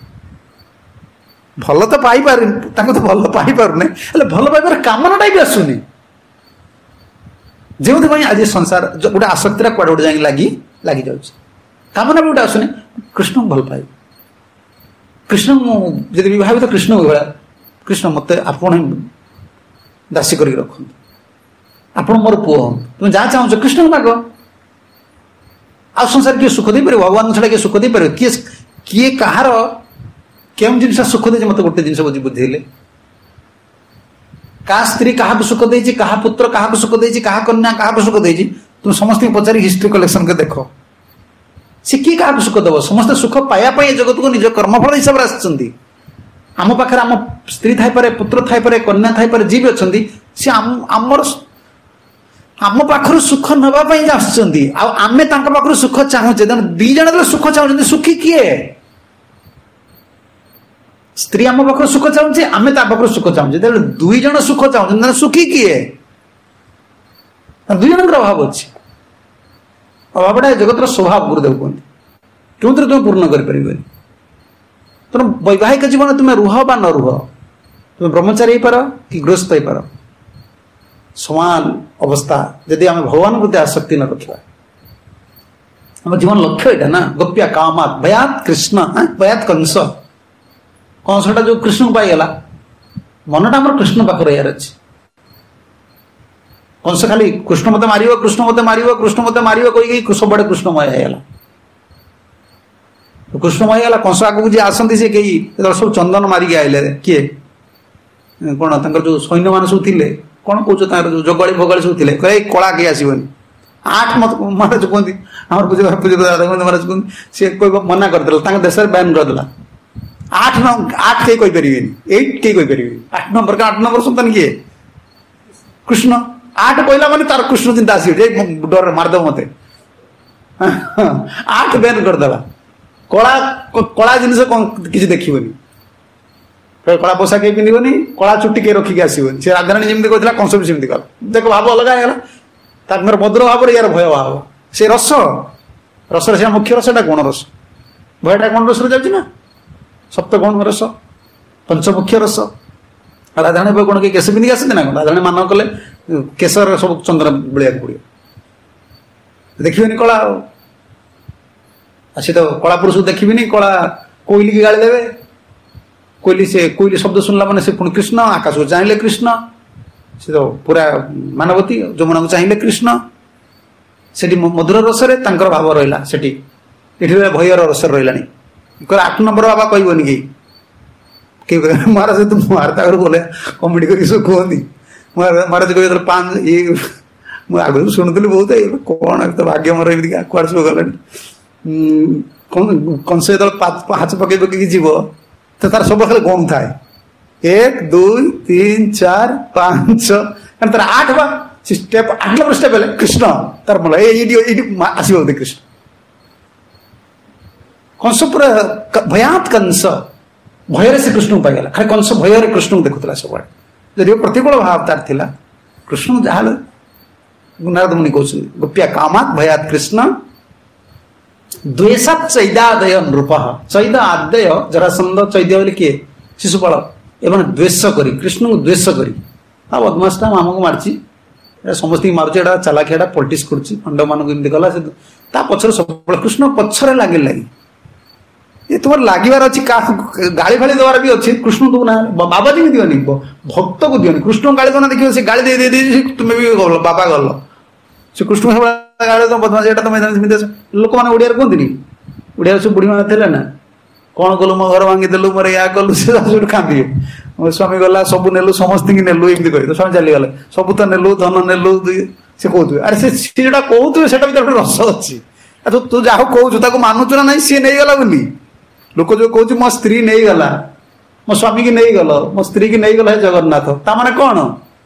ଭଲ ତ ପାଇପାରୁନି, ତାଙ୍କୁ ତ ଭଲ ପାଇପାରୁନି, ହେଲେ ଭଲ ପାଇବାର କାମନାଟା ବି ଆସୁନି। ଯେଉଁଥିପାଇଁ ଆଜି ସଂସାର ଗୋଟେ ଆସକ୍ତିରେ କୁଆଡେ ଗୋଟେ ଯାଇକି ଲାଗି ଯାଉଛି, କାମନା ବି ଗୋଟେ ଆସୁନି। କୃଷ୍ଣଙ୍କୁ ଭଲ ପାଇବ, କୃଷ୍ଣ ମୁଁ ଯଦି ବିଭାବିତ କୃଷ୍ଣ ଭଳିଆ, କୃଷ୍ଣ ମତେ ଆପଣ ଦାସୀ କରିକି ରଖନ୍ତୁ, ଆପଣ ମୋର ପୁଅ ହୁଅନ୍ତୁ, ତୁମେ ଯାହା ଚାହୁଁଛ କୃଷ୍ଣଙ୍କୁ ମାଗ। ଆଉ ସଂସାର କିଏ ସୁଖ ଦେଇପାରିବ? ଭଗବାନଙ୍କ ଛଡା କିଏ ସୁଖ ଦେଇପାରିବ? କିଏ କାହାର କେଉଁ ଜିନିଷ ସୁଖ ଦେଇଛି? ମତେ ଗୋଟେ ଜିନିଷ ବୁଝେଇଲେ, କାହା ସ୍ତ୍ରୀ କାହାକୁ ସୁଖ ଦେଇଛି, କାହା ପୁତ୍ର କାହାକୁ ସୁଖ ଦେଇଛି, କାହା କନ୍ୟା କାହାକୁ ସୁଖ ଦେଇଛି, ତୁମେ ସମସ୍ତଙ୍କୁ ପଚାରି ହିଷ୍ଟ୍ରି କଲେକ୍ସନ କରି ଦେଖ, ସେ କିଏ କାହାକୁ ସୁଖ ଦେବ? ସମସ୍ତେ ସୁଖ ପାଇବା ପାଇଁ ଏ ଜଗତକୁ ନିଜ କର୍ମଫଳ ହିସାବରେ ଆସିଛନ୍ତି। आम पाखे आम स्त्री थाईपे पुत्र थाईपे कन्या थाईपे जी भी अच्छा सी आमर आम पाखर सुख नापी आमे पाखर सुख चाहूचे दी जन सुख चाहते सुखी किए स्त्री आम पाखर सुख चाहूचे आमे पाखर सुख चाहूचे दुई जन सुख चाहते सुखी किए दुई जन अभाव अच्छी अभावटा जगतर स्वभाव गुरुदेव कहते क्यों तुम पूर्ण कर तुम वैवाहिक जीवन तुम्हें रुह बा न रुह तुम ब्रह्मचारी पार कि गृहस्थ हो पार समान अवस्था यदि आम भगवान प्रति आसक्ति न रखा आम जीवन लक्ष्य यहाँ ना गोप्या कामात भयात कृष्ण भयात कंस कंसटा जो कृष्ण को पाईगला मनटा आम कृष्ण पाखे यार अच्छे कंस खाली कृष्ण मत मार कृष्ण मत मार कृष्ण मत मार कही सबड़े कृष्णमय होगा कृष्णमय गला कंस आगे जी आसती से कई सब चंदन मारिक आइले किए कौन जो सैन्य मान सब थे कौन कौन जो जगाड़ी भगाड़ी सब थे कहे कला कहीं आसबनी 8 मत महाराज कहते आम पूजा महाराज कहते सी कह मना करदे देश में बैन करदेला 8 कहीं कहीपर 8 कहीं कहीपर 8 नंबर का 8 नंबर सन्तान किए कृष्ण 8 कहला माने तार कृष्ण चिंता आस डर मारदेव मत 8 बैन करदेला कला कला जिनस किसी देखनी कला पोषाक कहीं पिंधबनी कला चुट्टी कहीं रखिक आसबनी से राधाराणी जमी कहला कंस भी सेमती कला देख भाव अलग है भद्र भाव यार भय भाव से रस रस से मुख्य रसटा कौन रस भयटा कौन रस जाऊँगी ना सप्त कौन रस पंचमुख्य रस राधाराणी भाई कौन केस पिंधिक आसते ना राधाराणी मान कले केशर सब चंद्र बुलिया पड़ो देखिए कला सी तो कला पुरुष देखी कला कोईली की गाड़ी देवे कोईली से कोईली शब्द सुनला मैंने से पुणी कृष्ण आकाश को चाहिए कृष्ण से तो पूरा मानवती जमुना को चाहिए कृष्ण से मधुर रसरे भाव रहा से भयर रस रहा 8 नंबर बाबा कहबनी कि महाराज तुम महाराज बोले कमेडी कर कहती महाराज कह 5 ये मुझे आगे शुणुली बहुत कौन तो भाग्य मोर एमती कुआड़े सब गला कंस जो हाथ पकई पकई जीव तो तार सब खाली गम थाए 1 2 3 4 5 तार 8 बा स्टेप 8 नंबर स्टेप है कृष्ण तार बोला आसो कृष्ण कंस पूरा भयात कंस भयर से कृष्ण को पाईगला खाली कंस भयर कृष्ण को देखुला सब जदि प्रतिकूल भाव तार थिला कृष्ण जहाँ नारद मुनि कहते गोप्या कामात भयात कृष्ण द्वेषात चैदादय नृप चैदा आदय जरासंध चैद्य बोले किए शिशुपाल एवं द्वेष करी कृष्ण को द्वेष करी बदमाशटा मामा को मारची समस्त मारुचे चालाकिया पॉलिटिक्स करुच्ची पंड मान गला पचर सब कृष्ण पछरे लगे लगी ये तुम लगे अच्छी गाड़ी फाड़ी देवार भी अच्छी कृष्ण दो ना बाबा जी दिवनी भक्त को दिवनी कृष्ण गाड़ी दो ना देखिए से गाड़ी दे तुम्हें भी गल बाबा गल से कृष्ण गाड़ी तो बदमाश तो लोक मैंने ओडिया कहती ओडिया सब बुढ़ी मैंने थे ना कौन कलु मो घर भांगीदेलु मोर या कलु से कांदी मो स्वामी गला सब नेलु समस्त की नेलु एमती कह स्वामी चलीगले सब तो नेलु धन नेलु से कहते अरे से जो कहते से रस अच्छी तू जहाँ कहू मानुचु ना ना सी नहीं गला बोली लोक जो कहूँ मो स्त्री नहीं गला मो स्वामी की नहीं गल मो स्त्री की नहीं गला जगन्नाथ ता माने कौन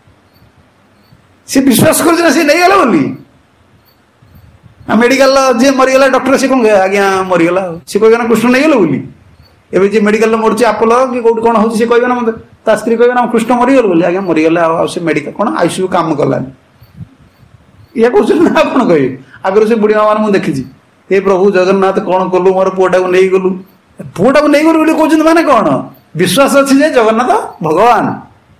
सी विश्वास कर सी नहीं गला बोली मेडिकल जी मरीगला डॉक्टर से कौन आज्ञा मरीगला सी कह कृष्ण नहीं गल बोली एवं जी मेडिकल मरची आपोलो कि कौट कौन होती कह ना मतलब ता स्त्री कह कृष्ण मरीगल बोली आज्ञा मरीगला से मेडिकल कौन आईसीयू काम कलानी या कह कौन कह आगर से बुढ़ी माँ मुझे देखी हे प्रभु जगन्नाथ कौन कलु मोर पुआटा को नहीं गलु पुआटा को नहीं गलु कहते माने कौन विश्वास अच्छी जे जगन्नाथ भगवान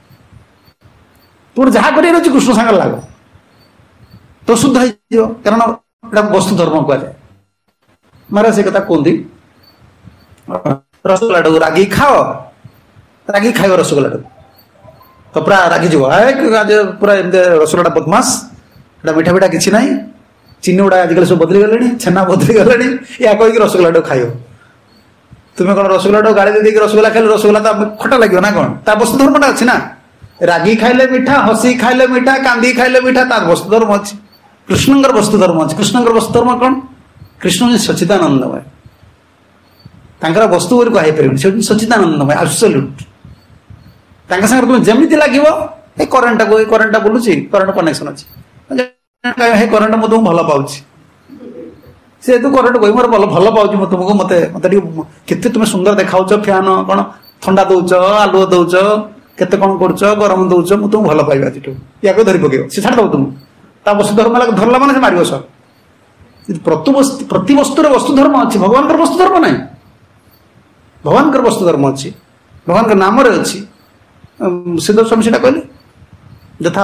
तोर जहाँ कर कृष्ण सागर लाग तो शुद्ध हो कारण वस्तु धर्म कहुए महाराज से कथा कहती रसगोल्ला रागी खाओ रागी खाइब रसगोल्ला तो पूरा रागी जीव पूरा रसगोल्ला बदमाश मीठा मीठा किसी ना चीनी गुड़ा आजिकल सब बदली गले छेना बदली गले या कहीकि रसगोल्ला खाइब तुम्हें कौन रसगोल्ला गाड़ी दे रसगोल्ला खाइले रसगोल्ला तो खटा लगे ना कौन ता वस्तु धर्मटा अच्छी ना रागी खाइले मीठा हसी खाइले मीठा कांदी खाइले मीठा तार वस्तु धर्म अच्छी कृष्णंकर वस्तु धर्म अच्छी कृष्णंकर वस्तु धर्म कौन कृष्ण सच्चिदानंदमय तांकर वस्तु बोली कहि परिबे से सच्चिदानंदमय एब्सोल्यूट तांका संगे तुम जेमिति लागिवो ए करंट बोलुची करंट कनेक्शन अछि हे करंट मु तुम भलो पाउची से तू करंट कोइ मोर भलो पाउची मु तुमको मते केते तुम सुंदर देखाउछ फैन कोन ठंडा दउछ आलू दउछ केते कोन करछ गरम दउछ मु तुम भलो पाइबा तिटू या को धरि पकेयो से छाड़ दउ तुम ता वस्तु धर्म लग धरला माने से मारियो सब प्रति वस्तु रे वस्तु धर्म अछि भगवान कर वस्तु धर्म नाही भगवान कर वस्तु धर्म अछि भगवान का नाम रे अछि सिद्ध स्वामी सेटा कहले यथा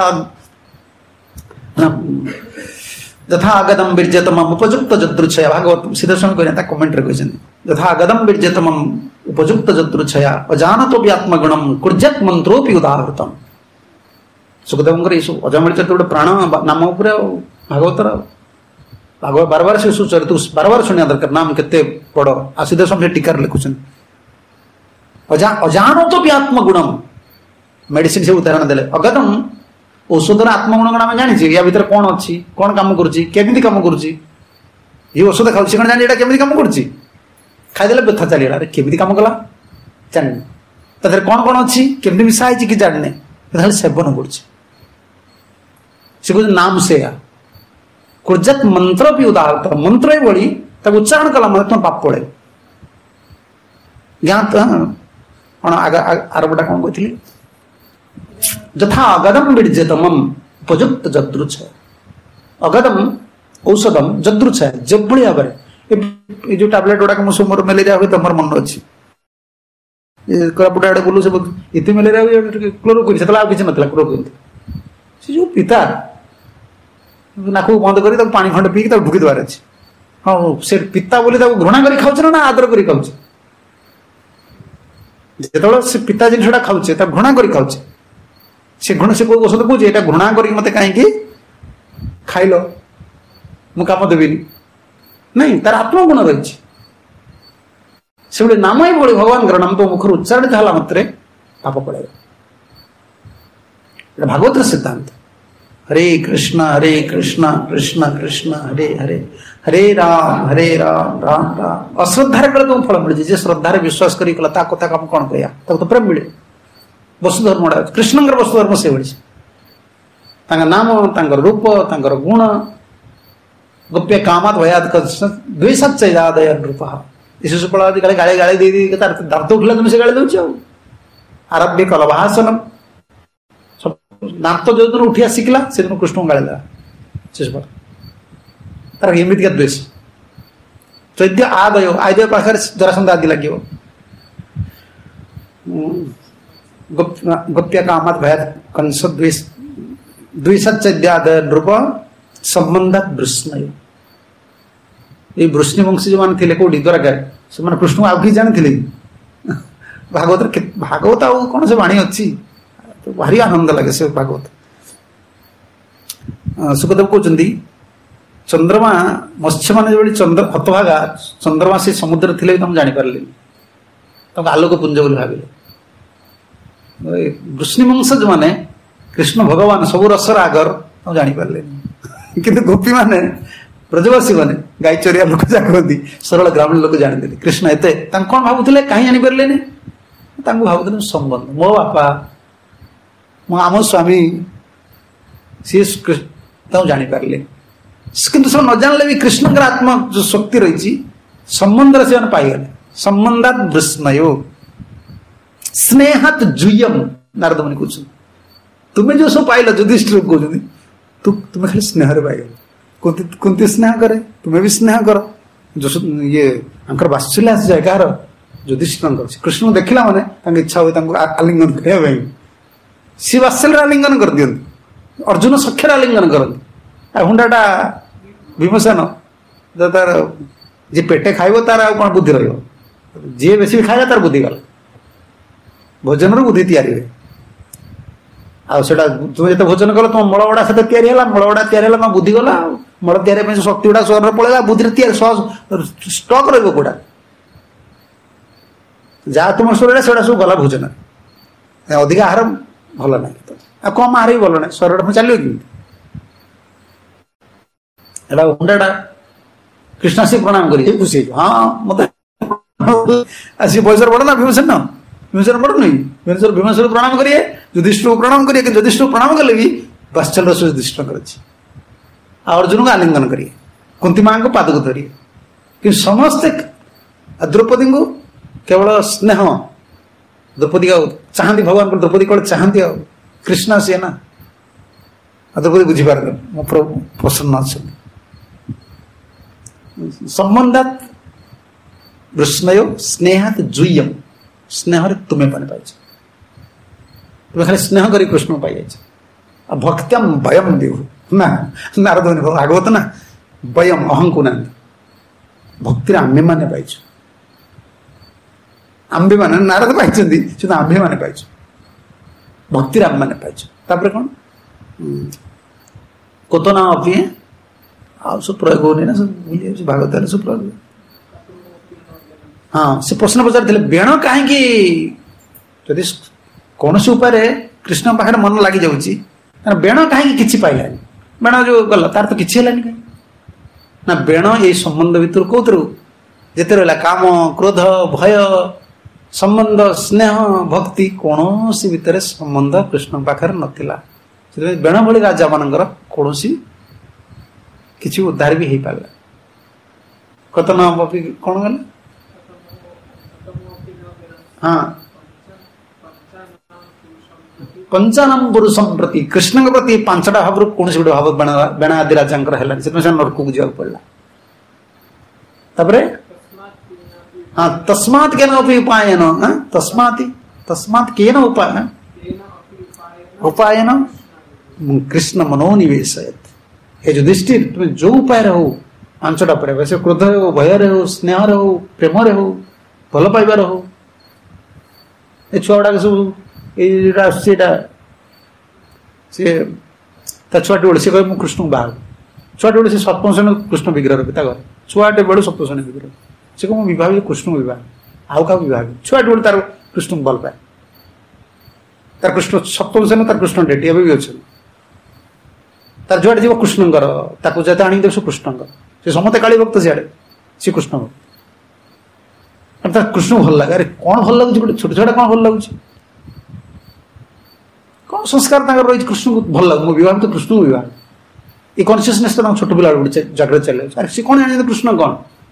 यथा आगदम बीर्जतम उपयुक्त जदृच्छया भागवत सिद्ध स्वामी कहले कमेंट रे कहछन यथा आगदम बीर्जतम उपयुक्त जदृच्छया अजानतो व्यात्मगुणम कुर्जत मंत्रोपि उदाहृतम सुखदेवंकर ये अजामिल चरित्र गोटे प्राण नाम उपरे भागवतर भागवत बार बार से सुचरित बार बार सुनिया दरकार नाम केते बड़ आ सिद्ध स्वामी टीकार लिखुछन अजानतो व्यात्मगुणम मेडिसिन से उदाहरण देले अगदम औषधर आत्मगुण कौन आम जानी या भीतर कौन अच्छी कौन कम करुँगी कम करुँगी ये औषध खाऊ कौन जानी केमी कम करुँगी खाईदे व्यथा चलिए अरे केमी कम कला जानी तथा कौन कौन अच्छी केमी मिसाई कि जाने सेवन कर नाम से कुर्जत मंत्र भी उदाहरण मंत्र बड़ी उच्चारण कला मतलब तुम पाप पड़े ज्ञात कौन आरबटा कौन कहती यथा अगदम बीर्जतम उपयुक्त जदृच्छ अगदम औषधम जदृच्छ जब भाव ये जो टैबलेट गुड़ाक मोर मलेरिया हुए तुम मन अच्छी कोरापुट आड़े बोलू सब इतने मलेरिया हुए क्लोरोक्विन से किसी ना क्लोरोक्विन से जो पिता नाक बंद कर पानी खंड पीक ढुकी देवार अच्छी हाँ से पिता बोली घृणा कर खाऊ ना आदर कर खाऊ जो से पिता जिनसा खाऊे घृणा कर खाऊे से घृण से कोई औषध कहे यहाँ घृणा कर मत कहीं खाइल मु काम देवी नहीं तार आत्मगुण रही से गोटे नाम ही भली भगवान नाम तो मुखर उच्चारित है मात्रे पाप पड़ेगा भागवत सिद्धांत हरे कृष्ण कृष्ण कृष्ण हरे हरे राम राम राम अश्रद्धार कले तुम फल मिले जे श्रद्धार विश्वास करी कला कथा काम कौन कहया तो प्रेम मिले वसुधर्म कृष्ण वसुधर्म से भली नाम रूप गुण गोप्य कामात भयात द्वेषादय नृप शिशुपाल गाड़ी गाड़ी गाड़ी दे दांत उठला तुम से गाड़ी दौच आरभ्य कलभाषण दांत जो दिन उठिया शिखला से दिन कृष्ण को गाड़ी शिशुपाल तार एमती द्वेष चैद्य आदय आदय पाखे जरासंध आदि लगे गोप्य कामात भयात कंस द्वेषादय नृप संबंधात वृष्णय ये वृष्णि वंशी जो मैंने कौटी द्वारा से कृष्ण को आगे जानी भागवत कौन से वाणी अच्छी तो भारी आनंद लगे से भागवत सुखदेव कहते चंद्रमा मत्स्य मान जो चंद्र हतभागा चंद्रमा से समुद्र थे तुम जापर तुम आलोक पुंज बोली भाविले वृष्णिवंश जो मैंने कृष्ण भगवान सब रसर आगर तुम जापर किंतु गोपी माने ब्रजवासी माने गाई चोरिया लोक जाती सरल ग्रामीण लोक जानी कृष्ण एते कौन भावुले कहीं जापर भावुले संबंध मो बापा मो आम स्वामी सी जापर किंतु सब न जानले भी कृष्ण आत्मा जो शक्ति रही संबंध से पाईगले संबंधात वृष्णयो स्नेहात जुयम नारद मुनि कहते तुम्हें जो सब पाइल युधिष्ठिर कहते तुम्हें खाली स्नेह पाइगल कुंती स्नेह करे तुम्हें भी स्नेह कर जो ये आंकर वात्सल्य आसी जाए कहार युधिष्ठिर कृष्ण देखला माने इच्छा हुए आलिंगन करने सी वात्सल्य आलिंगन कर दिखती अर्जुन सख्यर आलिंगन करती हुंडाटा भीमसेन तार जी पेटे खाइब तार कौन बुद्धि रही बेसी खाए तार बुद्धि गला भोजन बुद्धि तैयारी हुए आटा तुम जो भोजन कल तुम मलगड़ा सहित तैयारी मलगड़ा तैयारी तुम बुद्धि गला मल तैयारी शक्ति गुड़ा शरीर पड़ेगा बुद्धि तैयारी स्टक रोटा जहाँ तुम शरीर से सब गला भोजन अधिक आहार भल ना कम आहार भी भल ना शरीर चलो कि हुंडाटा कृष्ण से प्रणाम कर खुशी हाँ मत ଆସି ବୟସରେ ବଡ଼ ନା ଭୀମସେନ? ଭୀମସେନ ବଡ଼ ନୁହେଁ? ଭୀମସେନ ପ୍ରଣାମ କରିବେ, ଯୁଧିଷ୍ଠିରକୁ ପ୍ରଣାମ କରିବେ, କିନ୍ତୁ ଯୁଧିଷ୍ଠିରକୁ ପ୍ରଣାମ କଲେ ବି ବାତ୍ସଲ୍ୟ ରସ ଯୁଧିଷ୍ଠିରଙ୍କର ଅଛି। ଆଉ ଅର୍ଜୁନଙ୍କୁ ଆଲିଙ୍ଗନ କରିବେ, କୁନ୍ତୀ ମାଙ୍କୁ ପାଦକୁ ଧରିବେ, କିନ୍ତୁ ସମସ୍ତେ ଦ୍ରୌପଦୀଙ୍କୁ କେବଳ ସ୍ନେହ। ଦ୍ରୌପଦୀ ଆଉ ଚାହାନ୍ତି, ଭଗବାନ ଦ୍ରୌପଦୀ କେବଳ ଚାହାନ୍ତି, ଆଉ କୃଷ୍ଣ ସିଏ ନା। ଦ୍ରୌପଦୀ ବୁଝିପାରିଲେ ମୋ ପ୍ରଭୁ ପ୍ରସନ୍ନ ଅଛନ୍ତି। ସମ୍ବନ୍ଧାତ୍ କୃଷ୍ଣୟ ସ୍ନେହାତ୍ ଜୁୟମ୍, ସ୍ନେହରେ ତୁମେ ପାଣି ପାଇଛ, ତୁମେ ଖାଲି ସ୍ନେହ କରି କୃଷ୍ଣ ପାଇଯାଇଛ। ଆଉ ଭକ୍ତ୍ୟମ୍ ଭୟମ୍ ଦେହୁ ନା, ନାରଦ ଭାଗବତ ନା, ବୟମ୍ ଅହଙ୍କୁ ନାହାନ୍ତି, ଭକ୍ତିରେ ଆମ୍ଭେମାନେ ପାଇଛୁ। ଆମ୍ଭେମାନେ ନାରଦ ପାଇଛନ୍ତି, କିନ୍ତୁ ଆମ୍ଭେମାନେ ପାଇଛୁ, ଭକ୍ତିରେ ଆମ୍ଭେମାନେ ପାଇଛୁ। ତାପରେ କ'ଣ କୋତ ନା ଅପି ଆଉ ସବୁ ପ୍ରୟୋଗ ହଉନି ନା, ସବୁ ଭୁଲି ଯାଉଛି ଭାଗବତରେ ସବୁ ପ୍ରୟୋଗ। ହଁ, ସେ ପ୍ରଶ୍ନ ପଚାରିଥିଲେ ବେଣ କାହିଁକି, ଯଦି କୌଣସି ଉପାୟରେ କୃଷ୍ଣ ପାଖରେ ମନ ଲାଗି ଯାଉଛି, ବେଣ କାହିଁକି କିଛି ପାଇଲାନି? ବେଣ ଯୋଉ ଗଲ ତାର ତ କିଛି ହେଲାନି କାହିଁକି ନା? ବେଣ ଏଇ ସମ୍ବନ୍ଧ ଭିତରୁ କୋଉଥିରୁ ଯେତେ ରହିଲା, କାମ, କ୍ରୋଧ, ଭୟ, ସମ୍ବନ୍ଧ, ସ୍ନେହ, ଭକ୍ତି, କୌଣସି ଭିତରେ ସମ୍ବନ୍ଧ କୃଷ୍ଣ ପାଖରେ ନଥିଲା। ସେଥିପାଇଁ ବେଣ ଭଳି ରାଜା ମାନଙ୍କର କୌଣସି କିଛି ଉଦ୍ଧାର ବି ହେଇପାରିଲା। କତ ନ କ'ଣ ଗଲା? ହଁ, ପଞ୍ଚାନମ ପୁରୁଷମ ପ୍ରତି, କୃଷ୍ଣଙ୍କ ପ୍ରତି 5ଟା ଭାବରୁ କୌଣସି ଗୋଟେ ଭାବ ବେଣା ଆଦି ରାଜାଙ୍କର ହେଲାନି, ସେଥିପାଇଁ ସେ ନରକକୁ ଯିବାକୁ ପଡ଼ିଲା। ତାପରେ ହଁ, ତସ୍ମାତ୍ କେନ ଉପାୟନ, ତସ୍ମାତ୍ କେନ ଉପାୟନ କୃଷ୍ଣ ମନୋନିବେଶୟତ୍। ହେ ଯୁଧିଷ୍ଠିର, ତୁମେ ଯୋଉ ଉପାୟରେ ହଉ 5ଟା ପାଇବା, ସେ କ୍ରୋଧରେ ହଉ, ଭୟରେ ହଉ, ସ୍ନେହରେ ହଉ, ପ୍ରେମରେ ହଉ, ଭଲ ପାଇବାର ହଉ। ଏ ଛୁଆ ଗୁଡାକ ସବୁ ଏଇଟା ଆସୁଛି, ଏଇଟା ସିଏ ତା ଛୁଆଟି ବେଳୁ ସିଏ କହିବ ମୁଁ କୃଷ୍ଣଙ୍କୁ ବାହାରୁ, ଛୁଆଟି ବେଳୁ ସେ ସପ୍ତମ କୃଷ୍ଣ ବିଗ୍ରହ ରଖେ ତା ଘରେ, ଛୁଆଟେ ବେଳୁ ସପ୍ତମ ବିଗ୍ରହ, ସେ କଣ ମୁଁ ବିବାହ କୃଷ୍ଣଙ୍କୁ ବିବାହ, ଆଉ କାହାକୁ ବିବାହ, ଛୁଆଟି ବେଳୁ ତାର କୃଷ୍ଣଙ୍କୁ ଭଲ ପାଏ। ତାର କୃଷ୍ଣ ସପ୍ତମ ଶ୍ରେଣୀ, ତାର କୃଷ୍ଣ ଡେଟି ଏବେ ବି ଅଛନ୍ତି। ତାର ଯୁଆଡେ ଯିବ କୃଷ୍ଣଙ୍କର, ତାକୁ ଯେତେ ଆଣିକି ଦେବ ସେ କୃଷ୍ଣଙ୍କର, ସେ ସମସ୍ତେ କାଳୀ ଭକ୍ତ, ସିଆଡେ ସେ କୃଷ୍ଣ ଭକ୍ତ। ତାର କୃଷ୍ଣ ଭଲ ଲାଗେ। ଆରେ କଣ ଭଲ ଲାଗୁଛି, ଗୋଟେ ଛୋଟ ଛୁଆଟା କଣ ଭଲ ଲାଗୁଛି, କଣ ସଂସ୍କାର ତାଙ୍କର ରହିଛି, କୃଷ୍ଣଙ୍କୁ ଭଲ ଲାଗୁ, ମୁଁ ବିବାହ ତ କୃଷ୍ଣଙ୍କୁ ବିବାହ, ଏ କନସିୟସନେସ୍ ତ ଛୋଟ ପିଲା ଗୋଟେ ଜାଗ୍ରତ ଚାଲି ଯାଉଛି। ଆରେ ସେ କଣ ଜାଣିଛନ୍ତି କୃଷ୍ଣ କଣ?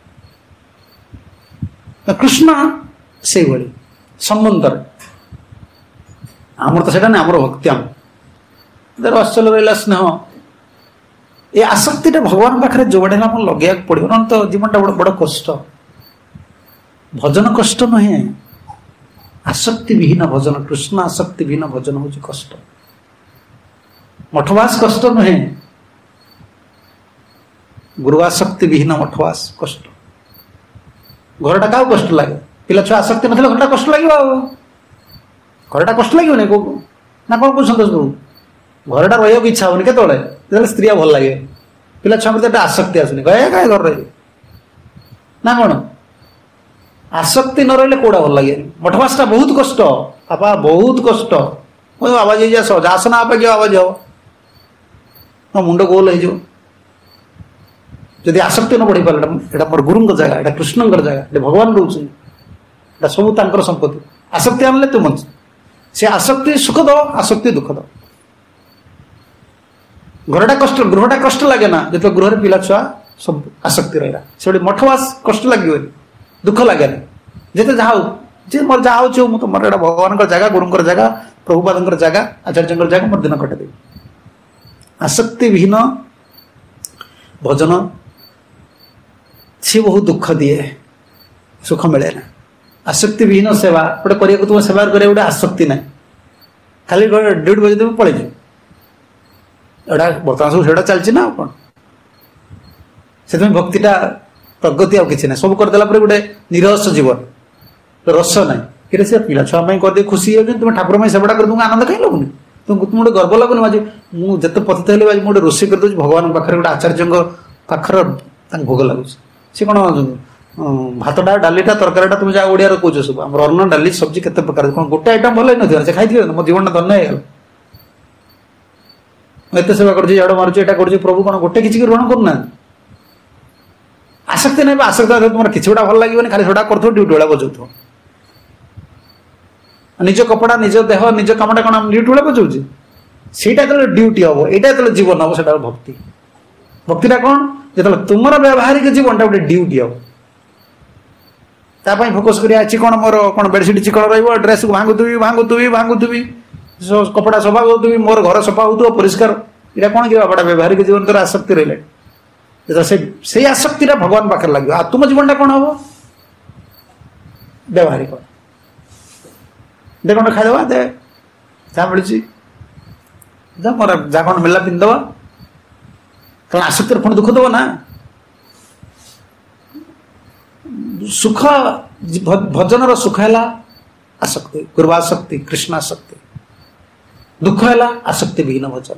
କୃଷ୍ଣ ସେଇଭଳି ସମ୍ବନ୍ଧରେ, ଆମର ତ ସେଇଟା ନା, ଆମର ଭକ୍ତି, ଆମର ଅଶ୍ଚଲ ରହିଲା ସ୍ନେହ, ଏ ଆସକ୍ତିଟା ଭଗବାନ ପାଖରେ ଯୋଉଟା ହେଲା ଆମର ଲଗେଇବାକୁ ପଡିବ, ନହେଲେ ତ ଜୀବନଟା ବଡ କଷ୍ଟ। ଭଜନ କଷ୍ଟ ନୁହେଁ, ଆସକ୍ତି ବିହୀନ ଭଜନ, କୃଷ୍ଣ ଆସକ୍ତି ବିହୀନ ଭଜନ ହଉଛି କଷ୍ଟ। ମଠବାସ କଷ୍ଟ ନୁହେଁ, ଗୁରୁଆସକ୍ତି ବିହୀନ ମଠବାସ କଷ୍ଟ। ଘରଟା କାହାକୁ କଷ୍ଟ ଲାଗେ? ପିଲା ଛୁଆ ଆସକ୍ତି ନଥିଲେ ଘରଟା କଷ୍ଟ ଲାଗିବ, ଆଉ ଘରଟା କଷ୍ଟ ଲାଗିବନି ନା କଣ କହୁଛନ୍ତି ସବୁ? ଘରଟା ରହିବାକୁ ଇଚ୍ଛା ହବନି କେତେବେଳେ? ଯେତେବେଳେ ସ୍ତ୍ରୀ ଭଲ ଲାଗେ, ପିଲା ଛୁଆ ପ୍ରତି ଆସକ୍ତି ଆସୁନି, କାହିଁ ଘର ରହିବେ ନା କଣ? ଆସକ୍ତି ନ ରହିଲେ କୋଉଟା ଭଲ ଲାଗେ? ମଠବାସଟା ବହୁତ କଷ୍ଟ ବାପା, ବହୁତ କଷ୍ଟ। ଆବାଜ ହେଇଯିବ, ଆସନା ଅପେକ୍ଷା ଆବାଜ ହବ, ମୋ ମୁଣ୍ଡ ଗୋଲ ହେଇଯିବ ଯଦି ଆସକ୍ତି ନ ବଢି ପାରିଲା। ଏଟା ମୋର ଗୁରୁଙ୍କ ଜାଗା, ଏଟା କୃଷ୍ଣଙ୍କର ଜାଗା, ଏଟା ଭଗବାନ ରହୁଛନ୍ତି, ଏଟା ସବୁ ତାଙ୍କର ସମ୍ପତ୍ତି। ଆସକ୍ତି ଆଣିଲେ ତୁ ମଞ୍ଚ, ସେ ଆସକ୍ତି ସୁଖ ଦବ, ଆସକ୍ତି ଦୁଃଖ ଦବ। ଗୃହଟା କଷ୍ଟ ଲାଗେ ନା ଯେତେବେଳେ ଗୃହରେ ପିଲା ଛୁଆ ସବୁ ଆସକ୍ତି ରହିଲା, ସେଠି ମଠବାସ କଷ୍ଟ ଲାଗିବନି, ଦୁଃଖ ଲାଗେନି। ଯେତେ ଯାହା ହଉ, ଯେ ମୋର ଯାହା ହଉଛି ମୁଁ ତ, ମୋର ଏଟା ଭଗବାନଙ୍କର ଜାଗା, ଗୁରୁଙ୍କର ଜାଗା, ପ୍ରଭୁପାଦଙ୍କର ଜାଗା, ଆଚାର୍ଯ୍ୟଙ୍କର ଜାଗା, ମୋର ଦିନ କଟେଇଦେବି। ଆସକ୍ତି ବିହୀନ ଭଜନ ସିଏ ବହୁତ ଦୁଃଖ ଦିଏ, ସୁଖ ମିଳେ ନା। ଆସକ୍ତି ବିହୀନ ସେବା, ଗୋଟେ କରିବାକୁ, ତୁମ ସେବା କରିବାକୁ ଗୋଟେ ଆସକ୍ତି ନାହିଁ, ଖାଲି ଡ୍ୟୁଟି ବଜେଇ ଦେବୁ ପଳେଇଯିବୁ। ଏଟା ବର୍ତ୍ତମାନ ସବୁ ସେଟା ଚାଲିଛି ନା, ଆଉ କଣ? ସେଥିପାଇଁ ଭକ୍ତିଟା ପ୍ରଗତି ଆଉ କିଛି ନାହିଁ, ସବୁ କରିଦେଲା ପରେ ଗୋଟେ ନିରସ ଜୀବନ, ରସ ନାହିଁ। କିନ୍ତୁ ସେ ପିଲା ଛୁଆ ପାଇଁ କରିଦେଇ ଖୁସି ହେଇଯାଉଛନ୍ତି, ତୁମେ ଠାକୁର ପାଇଁ ସେବାଟା କରି ତୁମକୁ ଆନନ୍ଦ କାହିଁ ଲାଗୁନି? ତୁମକୁ ଗୋଟେ ଗର୍ବ ଲାଗୁନି? ଆଜି ମୁଁ ଯେତେ ପତିତ ହେଲେ ଆଜି ମୁଁ ଗୋଟେ ରୋଷେଇ କରିଦେଉଛି ଭଗବାନଙ୍କ ପାଖରେ, ଗୋଟେ ଆଚାର୍ଯ୍ୟଙ୍କ ପାଖରେ ତାଙ୍କୁ ଭୋଗ ଲାଗୁଛି। ସେ କଣ ଭାତଟା, ଡାଲିଟା, ତରକାରୀଟା, ତୁମେ ଯାହା ଓଡିଆରେ କହୁଛ ସବୁ, ଆମର ଅନ୍ନ, ଡାଲି, ସବଜି କେତେ ପ୍ରକାର, କଣ ଗୋଟେ ଆଇଟମ ଭଲ ହେଇନଥିବ, ସେ ଖାଇଥିବେ, ମୋ ଜୀବନଟା ଧନ୍ୟ ହେଇଗଲା। ମୁଁ ଏତେ ସେବା କରୁଛି, ଝାଡୁ ମାରୁଛି, ଏଟା କରୁଛି, ପ୍ରଭୁ କଣ ଗୋଟେ କିଛି ଗ୍ରହଣ କରୁନାହାନ୍ତି? आसक्ति नहीं आसक्ति तुम किसी गुड़ा भल लगे खाली सेटा कर ड्यूटी बेला बजाऊ निज कपड़ा निज देह निज कमटा कौन ड्यूटी बेला बजाऊे ସେଇଟା ଯେତେବେଳେ ଡ୍ୟୁଟି ହବ ଏଇଟା ଯେତେବେଳେ ଜୀବନ ହବ ସେଟା ଭକ୍ତି ଭକ୍ତିଟା କଣ ଯେତେବେଳେ ତୁମର ବ୍ୟବହାରିକ ଜୀବନଟା ଗୋଟେ ଡ୍ୟୁଟି ହବ ତା ପାଇଁ ଫୋକସ କରିବା ଅଛି କଣ ମୋର କଣ ବେଡସିଟ୍ ଚିକଣ ରହିବ ଡ୍ରେସକୁ ଭାଙ୍ଗୁଥିବି କପଡ଼ା ସଫା କରୁଥିବି ମୋର ଘର ସଫା ହଉଥିବ ପରିଷ୍କାର ଏଇଟା କଣ କି ବାବାଟା ବ୍ୟବହାରିକ ଜୀବନ ତୋର ଆସକ୍ତି ରହିଲେ ଯେତେବେଳେ ସେଇ ଆସକ୍ତିଟା ଭଗବାନ ପାଖରେ ଲାଗିବ ଆଉ ତୁମ ଜୀବନଟା କଣ ହବ ବ୍ୟବହାରିକ ଦେ କଣ ଖାଇଦେବା ଦେ ଯାହା ମିଳୁଛି मोर जहाँ कौन मिलला पिंधवा कारण आसक्ति पुणी दुख दब ना सुख भजन सुख है आसक्ति गुरुवासक्ति कृष्णाशक्ति दुख है आसक्ति विहीन भजन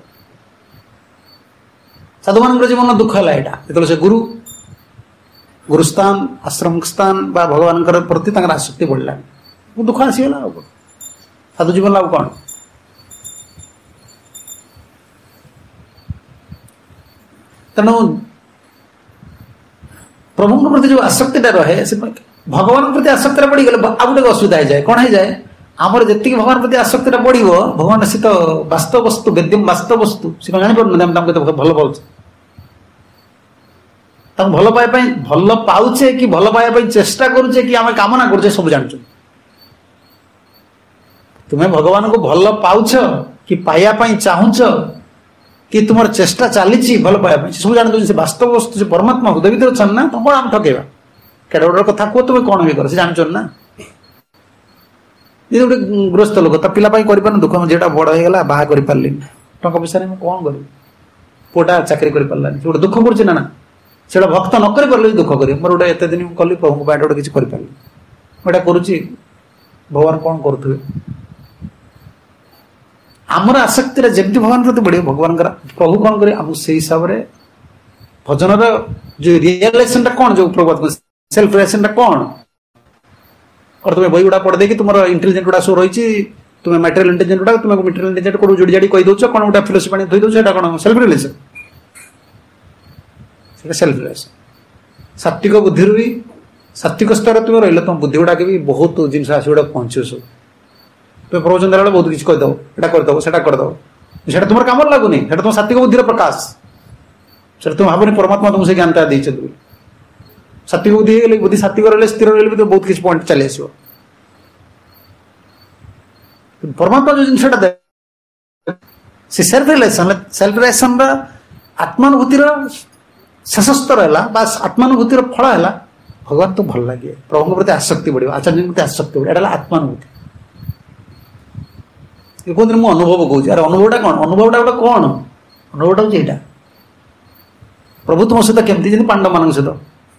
साधु मान जीवन दुख है यहाँ जो से गुरुस्थान आश्रम स्थान भगवान प्रति आसक्ति बढ़ला दुख आसीगला साधु जीवन लाभ कौन तेणु प्रभु प्रति जो आसक्तिटा रहे भगवान प्रति आसक्ति बढ़ी गले आ गोटे असुविधा हो जाए कौन हो जाए आमर जी भगवान प्रति आसक्तिटा बढ़ भगवान सी तो वास्तव वस्तु वेद्यम वास्तव वस्तु सी जानी पार भल पाचे भल पाइबा भल पाचे कि भल पाइबा चेष्टा करुचे कि आम कामना करुचे सब जान तुम्हें भगवान को भल पाउछ कि पाइबा चाहूच कि तुम चेष्टा चली भल पाइबा सब जान दे वास्तव वस्तु परमात्मा हृदय भर अच्छा ना तुम कौन आम ठकेबा केटे गोटे कथा कह तुम कौन भी कर जान ना ये गोटे गृहस्थ लोक ता पिला कर दुख झीटा बड़ होगा बाहा कर पारे टका पैसा नहीं कौन कर पुआटा चाकरी कर पारानी गोटे दुख कर से भक्त न कर पारे दुख कर मोर गोटे एत दिन कली प्रभु बाट गोटे किसी कर करुच्ची भगवान कौन करुवे आमर आसक्ति जमी भगवान प्रति बढ़ भगवान प्रभु कौन करे से हिसाब से भजन जो रियलाइजेशन कौन जो प्रभु सेल्फ रियलाइजेशन कौन और तुम्हें बही गुड़ा पढ़ दे तुम इंटेलिजेंट गुड़ा सब रही तुम्हें मटेरियल इंटेलिजेंट गुड़ा तुमको मटेरियल इंटेलिजेंट को जोड़ी जाड़ी कही दौच कौन गोटे फिलोसफी थी दौच कौन सेल्फ रियलाइजेशन सेल्फ रियलाइजेशन सात्विक बुद्धि भी सात्विक स्तर तुम रही तुम बुद्धि गुड़ा भी बहुत जिन आस गुड़ा पहुंचे सब तुम प्रवचन देला बहुत किसी कहीदेव एटा करदेव से करदेव तुम कम लगुनि तुम सात्विक बुद्धि प्रकाश से तुम भावनी परमात्मा तुमसे ज्ञानता देते सात्विक बुद्धि बुद्धि सात्विक रही स्थिर रही तो बहुत किसी पॉइंट चली आस परमात्मा जो जिनसा से सेल्फ रियलाइजेशन आत्मानुभूतिर शेष स्तर है आत्मानुभूतिर फल है भगवान तो भल लगे प्रभु प्रति आसक्ति बढ़ आचार्य प्रति आसक्ति बढ़ एटा आत्मानुभूति कहते मुझे अनुभव कौच अरे अनुभवटा कौन अनुभवटा गोटे कौन अनुभवटा हूँ यहाँ प्रभु तुम सहित केमती पांडव मान सहित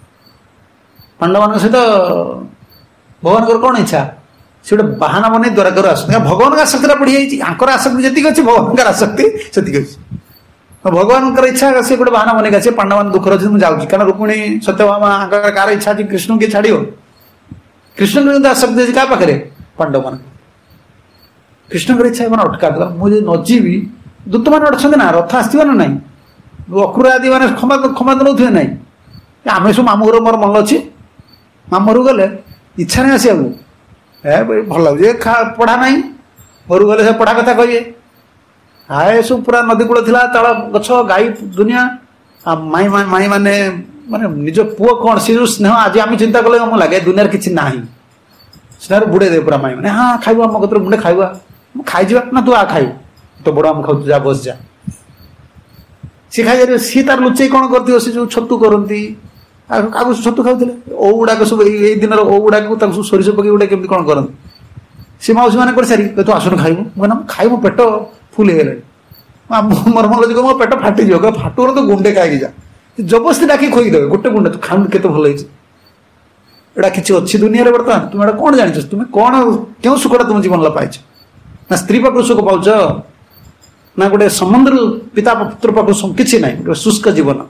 भगवान कौन इच्छा सी गोटे बाहाना बन द्वारक आस भगवान आसक्ति बढ़ी जाकर आसक्ति जी अच्छी भगवान आसक्ति से भगवान इच्छा सी गोटे बाहाना बन सी पांडव मान दुख अच्छे मुझे जाऊँगी कारण रुक्मिणी सत्यभामा कार इच्छा अच्छी कृष्ण किए छाड़ कृष्ण को आसक्ति क्या पाखे पांडव मान कृष्ण इच्छा मैंने अटका देला मुझे नजीबी दूत मैंने अच्छा ना रथ आसवा ना ना अक्रूर आदि मैंने क्षमा नौथे ना आम सब मामू घर मोर मन अच्छी मामू घर गले इच्छा नहीं आसवा ए भल लगे पढ़ा ना घर गले से पढ़ा कथा कहे हाए सब पूरा नदी कूल थी तल गछ गाई दुनिया माई माई माने माने निज पुओ कौन सी जो स्नेह आज आम चिंता कले लगे दुनिया किसी ना स्नेह बुड़े दे पूरा माई मैंने हाँ खाइबा मो कत मुंडे खाइबा खाई ना तू आ खाई तो बड़ आम खाऊ जा बस जा सी खाई सी तार लुचे कौन करती सी जो छतु करती आगे छतु खाऊले ओ गुड़ाक सब ये दिन ओ गुड़ाक सोरिष पकई गोटे केमती कौन करती सी मौसी मैंने कर सारी तू आसुन खाइबू मैं खाई मो पेट फुल हो मोर मन लगे मो पेट फाटी फाटू तो गुंडे खाई जा जबरदस्ती डाकी खोईदे गोटे गुंडे तू खाऊ के भल एटा किसी अच्छी दुनिया बर्तमान तुम कौन जान तुम कौन क्यों सुखटा तुम जीवन पाइछ ना स्त्री पाख सुख पाच ना गोटे संबंध पिता पुत्र पाख किसी ना गोटे शुष्क जीवन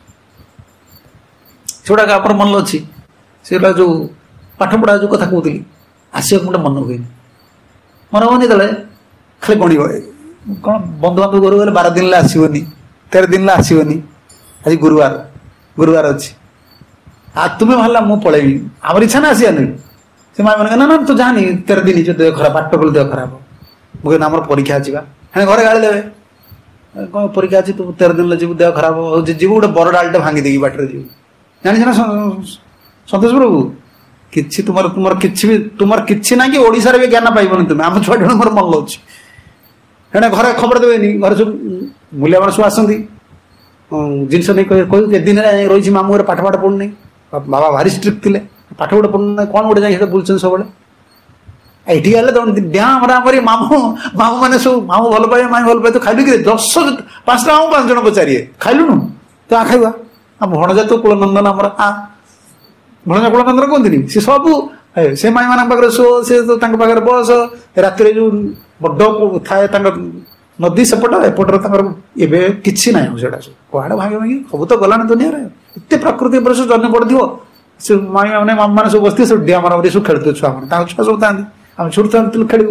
से आप मन अच्छी से जो पाठ पढ़ा जो कथा कहती आसक गोटे मन हुए मन हूँ तेज खाली गण कौन बंधु बांधव घर गले 12 दिन आसवनी 13 दिन आसवनी आज गुरुवार अच्छी तुम्हें बाहर मु पलैबी आम इच्छा ना आसिया नहीं से माँ मैंने ना तू जानी 13 दिन जो देह खराब पाठ पढ़ देह खराब मुझे आम परीक्षा अच्छी हाँ घरे गाड़ी देवे कौन परीक्षा अच्छी तू 13 दिन जीव देह खराब हो जीव गोटे बर डालटे भांगी देगी बाटर जीव जानी ना सतोष प्रभु किसी तुम कि ना कि ओडिशा भी ज्ञान पाइबन तुम्हें आम छुआ जन मोर मन लगे हेना घरे खबर देवे घर सब मूल्य मान सब आसती जिनस नहीं कह दिन रही मामू पाठ पाठ पढ़ुनी बाबा भारी स्ट्रिक्ट थे पाठ गोटे पढ़ुना कौन गोटे जाए बुलूँ सब ये गले तो डाँ मरामरी मामू मामू मैंने सब मामू भल पाए माई भल पाए तो खाइलु कि 5टा मामू 5 जन पचारे खाइलुनु तो आ खाइबा भणजा तो कुलनंदन आमर आ भणजा कुलनंदन कहते सी सब से माई मान पाखे शो से तो पाखे बस रात जो बड़ थाए नदी सेपट एपटर कि ना से कड़े भांगे भांगी सब तो गलानी दुनिया एत प्रकृति पर सब जन्म पड़ो से माई मैंने मामा मैंने सब बसते सब डिया मारा सब खेलते छुआ मैंने छुआ सब था आम छोट था खेलू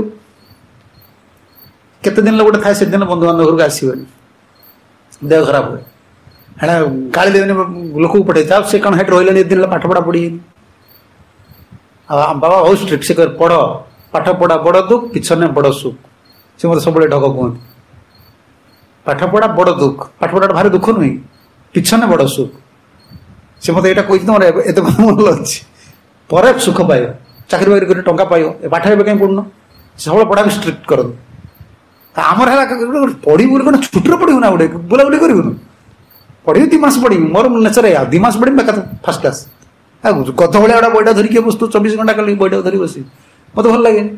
केते दिन गोटे थाए से दिन बंधु बांधव घर को आसबनी देह खराब हुए है गाड़ी देवे लोक को पठे जाओ से कौन हेट रही दिन पाठ पढ़ा पढ़ी बाबा बहुत स्ट्रिक्ट से पढ़ पाठ पढ़ा बड़ दुख पिछने बड़ सुख से मतलब सब ढग कहते पाठ पढ़ा बड़ दुख पाठ पढ़ा भारी दुख नुह पिछने बड़ सुख से मतलब यहाँ कही तुम एत मन अच्छी पर सुख पाइब चाकरी बाकरी कर टाँचा पाइब पाठ कहीं पढ़ुन सब पढ़ा स्ट्रिक्ट कर आमर है पढ़ी कौन छुट्टी पढ़ू ना गोटे बुलाबुली करूँ पढ़ी 2 मास पढ़ी मोर नेचर या 2 मास पढ़ी फर्स्ट क्लास गध भाया गोटे बईटा धरिकी बस 24 घंटा कल बईटा धरी बस मत भल लगे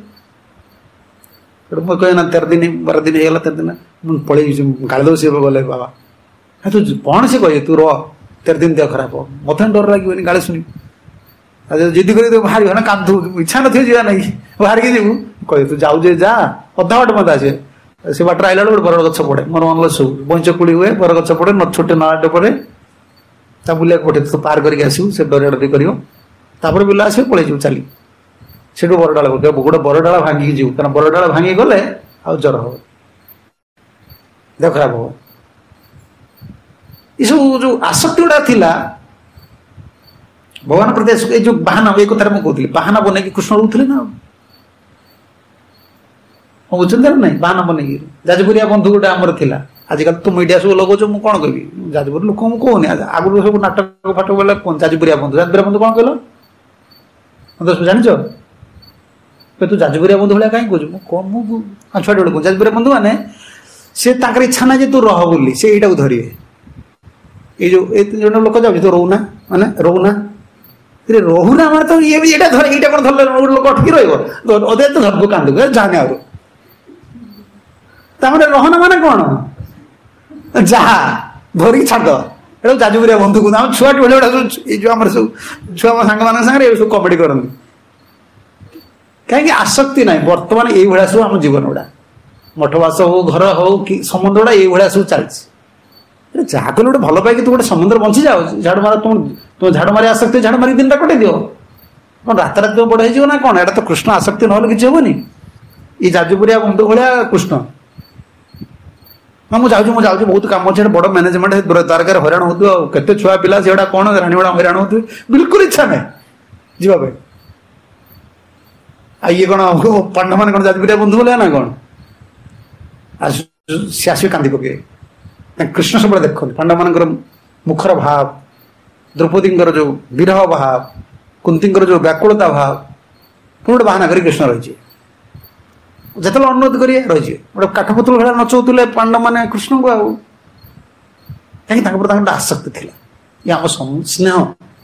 मुझे ना 13 दिन 12 दिन होगा 13 दिन मुझे पढ़े गाड़ी दो सी गले बाबा तू कौन से कहे तू रह 13 दिन देह खराब हो मत डर लगे गाड़ी शुणी जिद कर बाहर ना कांदू इच्छा ना जा ना बाहर के जीव कहे तू जाऊ जा अधा बाट मत आसे से बाट आइला गोटे बर गच पड़े मोर मन सब बंच कुड़ी हुए बर गच पड़े न छोटे नाटे पड़े ता बुला पठे तो पार करके आसू से डर डर कर बुला आस पलि चली से बरडाल गोटे बरडाल भांगिक जीव क्या बरडाल भांगी गले आ जर हम देह खराब हो ये सब जो आसक्ति गुड़ा थिला भगवान प्रति जो बाहाना ये कथार मुझे कहती बाहाना बनई कृष्ण रोते ना बुझे ना बाहाना बनई जाजपुरिया बंधु गोटे आमर था आजिकल तो मीडिया सब लगो मुझे कौन कह जाजपुर लोक कहूनी आगुरी सब नाटक फाटक बोले जाजपुरिया बंधु कौन कहल मतलब जान तू जाजपुरिया बंधु भाया कहीं कहूँ छुआ कहूँ जाजपुरिया बंधु मैंने से इच्छा ना तू रह बोली से यू धरवे ये जो जो लोक जाऊँ तो रोना माने रोना रोना माने तो ये भी धर ये कौन धरले लोक अटकी रही तो धरबू कांदू जाने आने रहना माने कौन जहा धरिक छाड़ एटा जाजपुरिया बंधु को छुआ जो आम सब छुआ सांग मान सागर सब कमेडी करती कहीं आसक्ति ना बर्तमान ये भाया सब आम जीवन गुड़ा मठवास हो घर हो कि संबंध गुड़ा ये भाया सब चलती जहाँ कल गोटे भल पाई तू गोटे संबंध बंची जाओ झाड़ मार तुम झाड़ मारी आसक्ति झाड़ मारी दिन कटे दियो कौन रात रात बड़ हो ना कौन एटा तो कृष्ण आसक्ति ना किसी हेनी ये जाजपुरिया बंधु भाया कृष्ण ना मुझे जाऊँ बहुत कम अच्छे बड़ मैनेजमेंट द्वारकार हईराण होते छुआ पिला से कौन राणीगुड़ा हईराण होते बिल्कुल इच्छा ना जावाई ये कौन पांडव मान कौन जाजपुरिया बंधु बोले ना कौन सी आस कांदी पके कृष्ण सब देख पांडव मान मुखर भाव द्रौपदी जो विरह भाव कुंती जो व्याकुलता भाव गोटे बाहाना कर कृष्ण रही जिते अनुरोध कर रही गोटे काठपुतुल भाया नचौले पांडव मैंने कृष्ण को कहीं आसक्ति थी ये आम स्नेह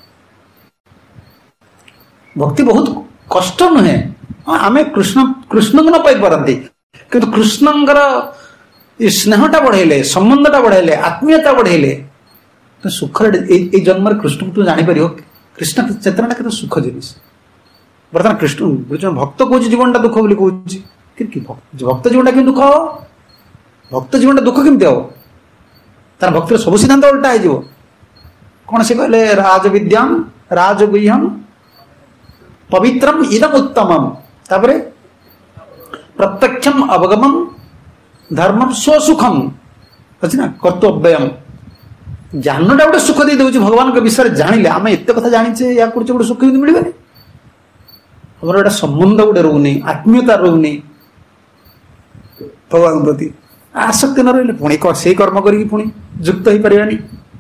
भक्ति बहुत कष्ट नुहे आम कृष्ण कृष्ण को न पाई पारती किंतु कृष्णंकर स्नेहटा बढ़ेले संबंधटा बढ़ेले आत्मीयता बढ़ेले तो सुख जन्म कृष्ण को तू जापर कृष्ण चेतना के सुख जिनिस बर्तमान कृष्ण भक्त कौन जीवनटा दुख बोली कहूँ भक्त जीवनटा कि दुख हो भक्त जीवनटा दुख केमती हम तार भक्तिर सब सिद्धांत उल्टा हो कौन से कहले राज विद्याम राजगुह्यम पवित्रम इदम उत्तमम तापरे प्रत्यक्षम अवगमम धर्मम स्वसुखम अच्छी ना कर्तव्यम ज्ञानटा गोटे सुख दे दूसरी भगवान विषय जानिले आम एत कथा जाचे या गोटे सुख भी मिलबे आम गोटे संबंध गोटे रोनी आत्मीयता रोनी भगवान प्रति आसक्ति न रही पुणी से कर्म करके पुणी युक्त हो पारानी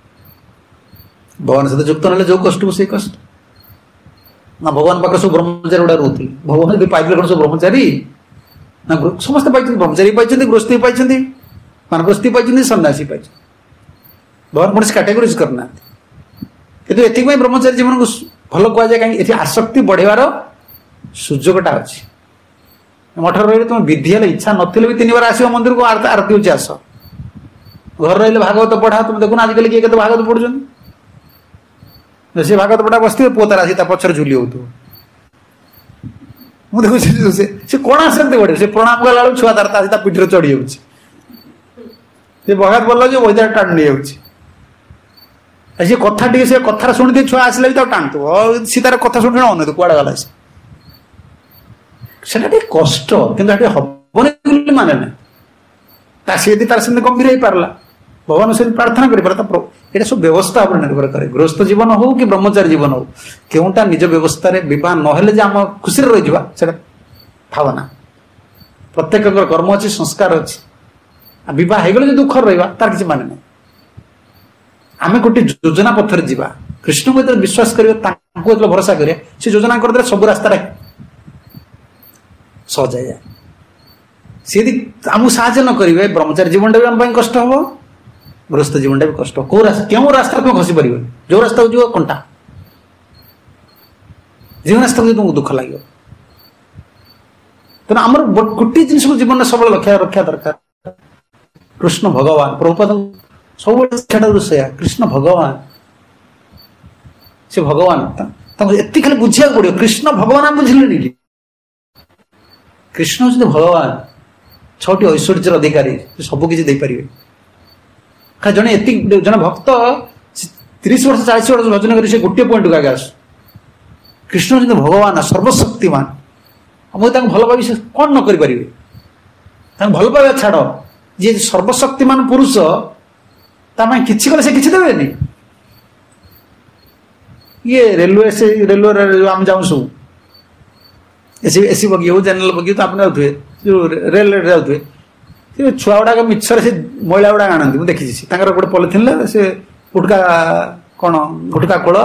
भगवान सहित युक्त ना जो कष्ट से कष्ट ना भगवान पाखे सब ब्रह्मचारी गुड़ा रोते भगवान भी पाइले कौन सब ब्रह्मचारी ना समस्त पाई ब्रह्मचारी पाई गृहस्थी पाई मानप्रस्थी पाई सन्यासी पाई भगवान कौन कैटेगोरीज करना कि ये ब्रह्मचारी जीवन को भल कहुए कहीं आसक्ति बढ़ेवार सुजोगटा अच्छी मठ रही तुम विधि है इच्छा नथिले भी 3 बार आस मंदिर को आरती होची आस घर रही भागवत पढ़ा तुम देखो आजिकल किए के भागवत पढ़ुं से भागवत पढ़ा बसते पुओ तार आसी पचर झुली हो देखो से कौन आसक्ति बढ़े से प्रणाम कला छुआ तार पिठर चढ़ी जाऊँगी भागवत बोल जो वही टाण नहीं जाऊँगी सी कथा टे से कथा शुणी छुआ आसले भी टाणुव सी तार कथा शुणी अनु कड़ा गला से कष्ट कि हेनी माने ना सी तार से गंभीर हो पारा भगवान से प्रार्थना कर सब व्यवस्था पर निर्भर करे गृहस्थ जीवन हो कि ब्रह्मचारी जीवन हो क्योंटा निज व्यवस्था बह ना आम खुशी रही भावना प्रत्येक कर्म अच्छी संस्कार अच्छी बह हो दुख रहा तार किसी माने ना आम गोटे योजना पथर जावा कृष्ण को जो विश्वास करें भरोसा करें से योजना करदे सब रास्ता सहज जाए सी आमको साहय न करेंगे ब्रह्मचारी जीवन भी आम कष्ट हम गृहस्थ जीवन भी कष्ट क्यों रास्ता तुम खसी पार जो रास्ता को जीव कंटा जो रास्ता को तुमको दुख लगे तेना आम गोटे जिन को जीवन में सब रखा दरकार कृष्ण भगवान प्रभुपाद सब शिक्षा कृष्ण भगवान से भगवान एति खाली बुझा पड़ो कृष्ण भगवान आम बुझे कि कृष्ण हूँ भगवान 6टी ऐश्वर्य अधिकारी सबकि दे पारे जड़े जन भक्त 30 वर्ष 40 वर्ष भजन कर गोटे पॉइंट को आगे आस कृष्ण हूँ भगवान सर्वशक्तिमान मुझे भल पाई से कौन न करें भल पाइबा छाड़ जी सर्वशक्तिमान पुरुष किसी कले से किसी देवे ये रेलवे से रेलवे आम जाऊँ सब एसी बगी हो जनरल बगी तो आप जाऊे जो रेल जाऊे छुआ गुड़ाक मिक्सर से मैला गुड़ा आनती मुझे देखी गोटे पॉलिथिन से गुटका कौन गुटका खोल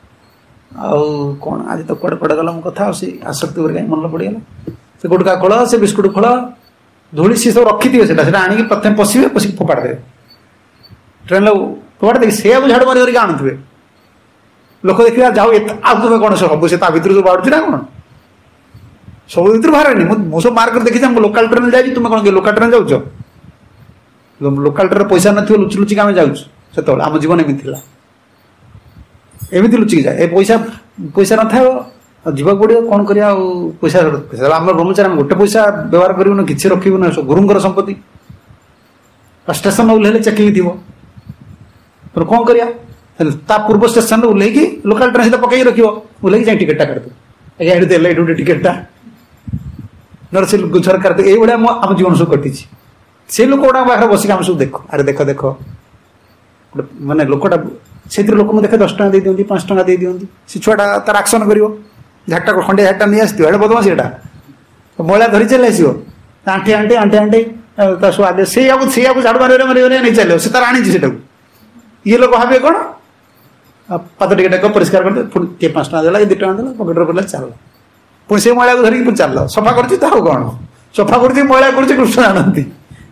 कौन आज तो कड़े पड़े गला मो कथा आसक्ति कहीं मन पड़गला से गुटका खोल से बिस्कुट खोल धूली सी सब रखी थे से आनिक प्रथम पशिवे पशिक फोपाड़ देवे ट्रेन फोपाड़ दे से झाड़ू मारी करके आणुवे लोक देखिए जाओ आउ तुम कौन सब से भितर जो बाहर ना कौन सब भर बाहर मो सब मार्क देखी लोकाल ट्रेन जाए तुम कौन लोकाल ट्रेन जाऊँ लोकाल ट्रेन पैसा ना लुचि लुचिक आम जाऊँ से आम जीवन एमती एमती लुचिक जाए पैसा पैसा न था जीवा पड़ो कौन कर पैसा आम ब्रह्मचारी गोटे पैसा व्यवहार करूँ कि रखी गुरुंर संपत्ति स्टेशन ओह्लैले चेकिंग थी तो कौन कर पूर्व स्टेशन ओह्लैकी लोकाल ट्रेन सहित पकई रख ओह्लैकी जाए टिकेटा काटू ये देले ये टिकेटा नर से सरकार तो ये आम जीवन सब कटी से लोक गुड़ा पाखे बसिक आम सब देख अरे देख देख मानने लोकटा से लोक देखे 10 टଙ୍କା दे दिखती 5 टଙ୍କା दे दिखती से छुआटा तार आक्शन कर झाटा खंडे झाटा नहीं आसो बदमाश एटा मैला धरी चल आस आंटे आंटे आंटे आंटे सब आगे से झाड़ू मारे नहीं चलो से तार आनी से ये लोग भावे कौन पाद टिके टेक परिष्कार करते किए 5 ଟଙ୍କା देला 2 ଟଙ୍କା देला पकेट पड़े चल पुणी से मैला को धरिकी चल सफा कर कौन सफा कर मैला कर कृष्ण जानती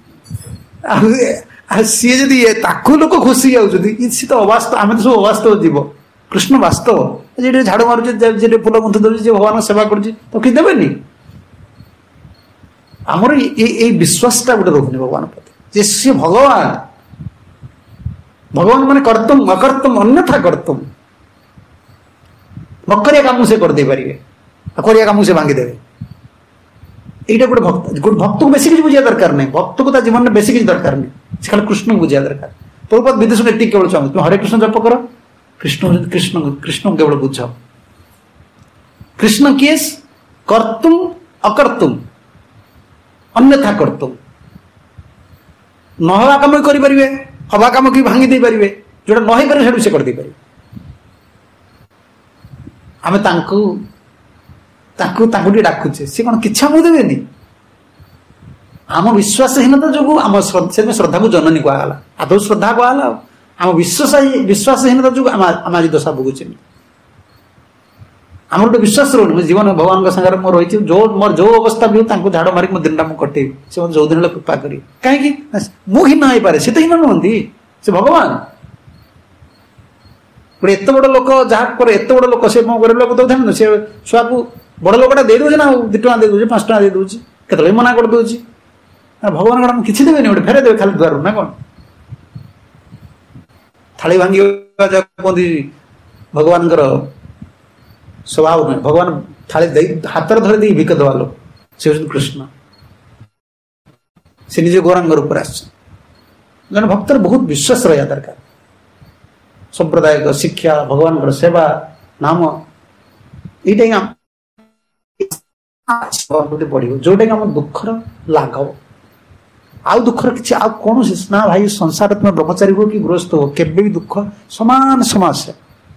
सी जदि लोक खुशी जाऊँगी सी तो अवास्तव आम तो सब अवास्तव जीव कृष्ण वास्तव जे झाड़ू मारुचे फूल गुंथि दौर भगवान सेवा कर कि देवे आमर ये विश्वासटा गोटे रोनी भगवान प्रति सी भगवान भगवान माने कर्तुम अकर्तुम अन्यथा कर्तुम नकरिया काम से करदे पारे करिया काम से भांगीदेवे ये गोटे भक्त भक्त को बेसी किसी बुझा दरकार नहीं भक्त को जीवन में बेसी किसी दरकार नहीं से खाली कृष्ण को बुझा दरकार प्रभुपाद विदेश में केवल चाहूँ तुम हरे कृष्ण जप कर कृष्ण कृष्ण कृष्ण केवल बुझ कृष्ण किए कर्तुम अकर्तुम अन्यथा कर्तुम नहवा कम करें हवा कम कि भांगी दे पारे जोटा न हो पारे से करदे पारे आम डाकुचे सी कौन कि देवेनि आम विश्वासहीनता जो आम श्रद्धा को जननी कहला आदौ श्रद्धा कहला आम विश्वासहीनता जो आम आज दशा भोगुचे आम गोटे विश्वास रोनी जीवन भगवान सागर मोर रही मोर जो अवस्था भी हो झाड़ मारिक मो दिन मुझे कटे से जो दिन कृपा करी कहीं मु हीन हो पारे से तो हीन नुहति से भगवान गोटे एत बड़ लोक जहाँ एत बड़ लोक से मो गरीब लोक दौन से छुआ को बड़ लोकटा दे दूे ना 2 टଙ୍କା दे दूे 5 टଙ୍କା दे दूे केतले मना कर दूँ भगवान कड़ा किसी देवे गोटे फेरे देवे खाली द्वार ना कौन थाली भांगी कहते भगवान स्वभाव नुहे भगवान थाली हाथ धरी दे भिक दवा लोक से कृष्ण से निजे गौरांग रूप जन भक्तर बहुत विश्वास रहा दरकार सांप्रदायिक शिक्षा भगवान सेवा नाम यहीटा पड़ो जोटा कि आम दुखर लाघव आउ दुखर कि कौन ना भाई संसार तुम ब्रह्मचारी हो कि गृहस्थ हो केबे भी दुख समान समासे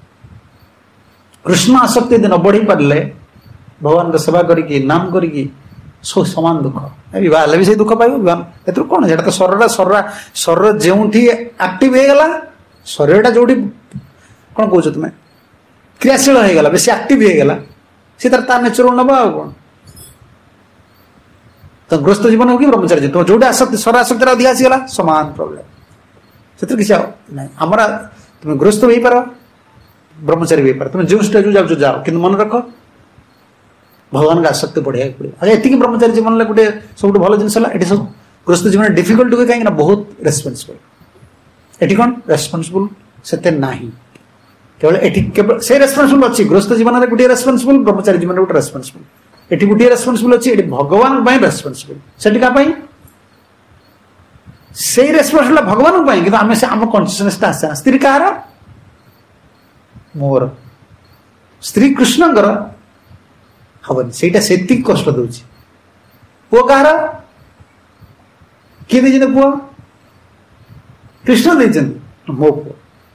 कृष्ण आसक्ति यदि न बढ़ी पारे भगवान सेवा करी नाम करी सब समान दुख बह भी से दुख पाइब ए कौन है तो शरीर जो एक्टिव होगा शरीर जो कौन कौच तुम्हें क्रियाशील होगा बेस एक्टिव होगा सी तार नेचुरल नब आ कौन तो गृहस्थ जीवन हो कि ब्रह्मचारी तुम जो आसक्ति शरीर आसक्ति अधिक आसीगला सामान प्रोब्लेम से किसी ना आम तुम गृहस्थ भी पार ब्रह्मचारी भी पार तुम जो स्टेज जाओ जाओ कि मन रख भगवान का आसक्ति बढ़िया पड़े अच्छा ये ब्रह्मचारी जीवन में गोटे सब भल जिन सब गृहस्थ जीवन डिफिकल्ट हुए कहीं बहुत रेस्पन्सिबल ये कौन रेस्पन्सिबल से ना केवल से रेस्पन्सिबल अच्छी गृहस्थ जीवन में गोटे रेस्पन्सिबल ब्रह्मचारी जीवन में गोटे रेस्पन्सिबल एटी गोटे रेस्पन्सिबल अच्छी भगवान रेस्पन्सिबल से से रेस्पन्सिबल भगवान कि आम से आम कन्सियसनेस आसे स्त्री कहार मोर स्त्री कृष्णकर हबनी से कष्ट दूची पुओ कहार किए दे पुओ कृष्ण दे मो पुओ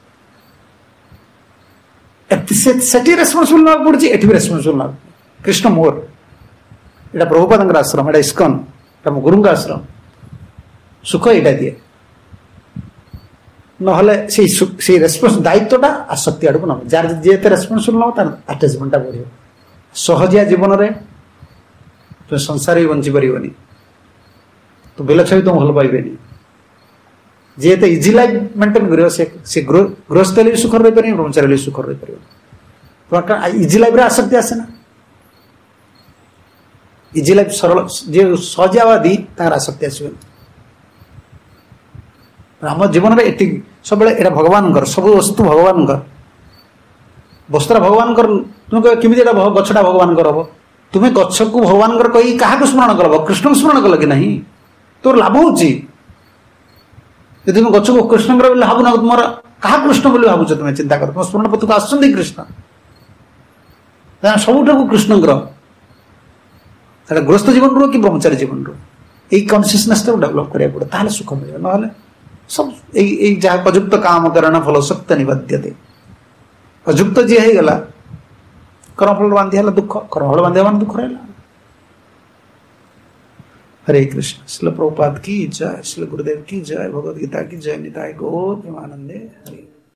से रेस्पन्सिबल ना पड़ी एटी भी रेस्पन्सिबल ना कृष्ण मोर यहाँ प्रभुपाद आश्रम यहाँ इस्कन मो गुरु आश्रम सुख यहाँ दिए ना से रेस्पन्स दायित्वटा आसक्ति आड़ को ना जार जी रेस्पन्सिबल ना तार आटाचमेंटा बढ़ सहजिया जीवन में तुम संसार भी बंची पारनी तो बिलक्ष भी तुम भल पाइबे जी एत इजी लाइफ मेंटेन कर गृहस्थ भी सुख रही पारे ब्रह्मचारी भी सुख रही पारे इजी लाइफ आसक्ति आसे ना इजी लाइफ सरल जी सहजियावादी तार आसक्ति आस आम जीवन में ये सब ये भगवान सब वस्तु भगवान वस्तुरा भगवान तुम कह किमी गछटा भगवान हम तुम्हें गछ को भगवान कही क्या स्मरण कल कृष्ण को स्मरण कल कि नहीं तोर लाभ हो तुम गछ को कृष्ण लाभ ना तुम क्या कृष्ण बोली भावुच तुम्हें चिंता कर तुम स्मरण पथ को आसुँच कृष्ण सबुठ कृष्ण गृहस्थ जीवन रू कि ब्रह्मचारी जीवन रू यही कन्सियसनेस डेभलप करा पड़े ताहले सुख मिले ना सब जहाँ अजुक्त काम करण फल सत्य निबध्यते अजुक्त जी है गला कर्मफल बांधी दुख कर्मफल बांधे मान दुख रहा हरे कृष्ण श्रील प्रभुपाद की जय श्रील गुरुदेव की जय भगवद गीता की जय निताय गौर प्रेमानंदे हरे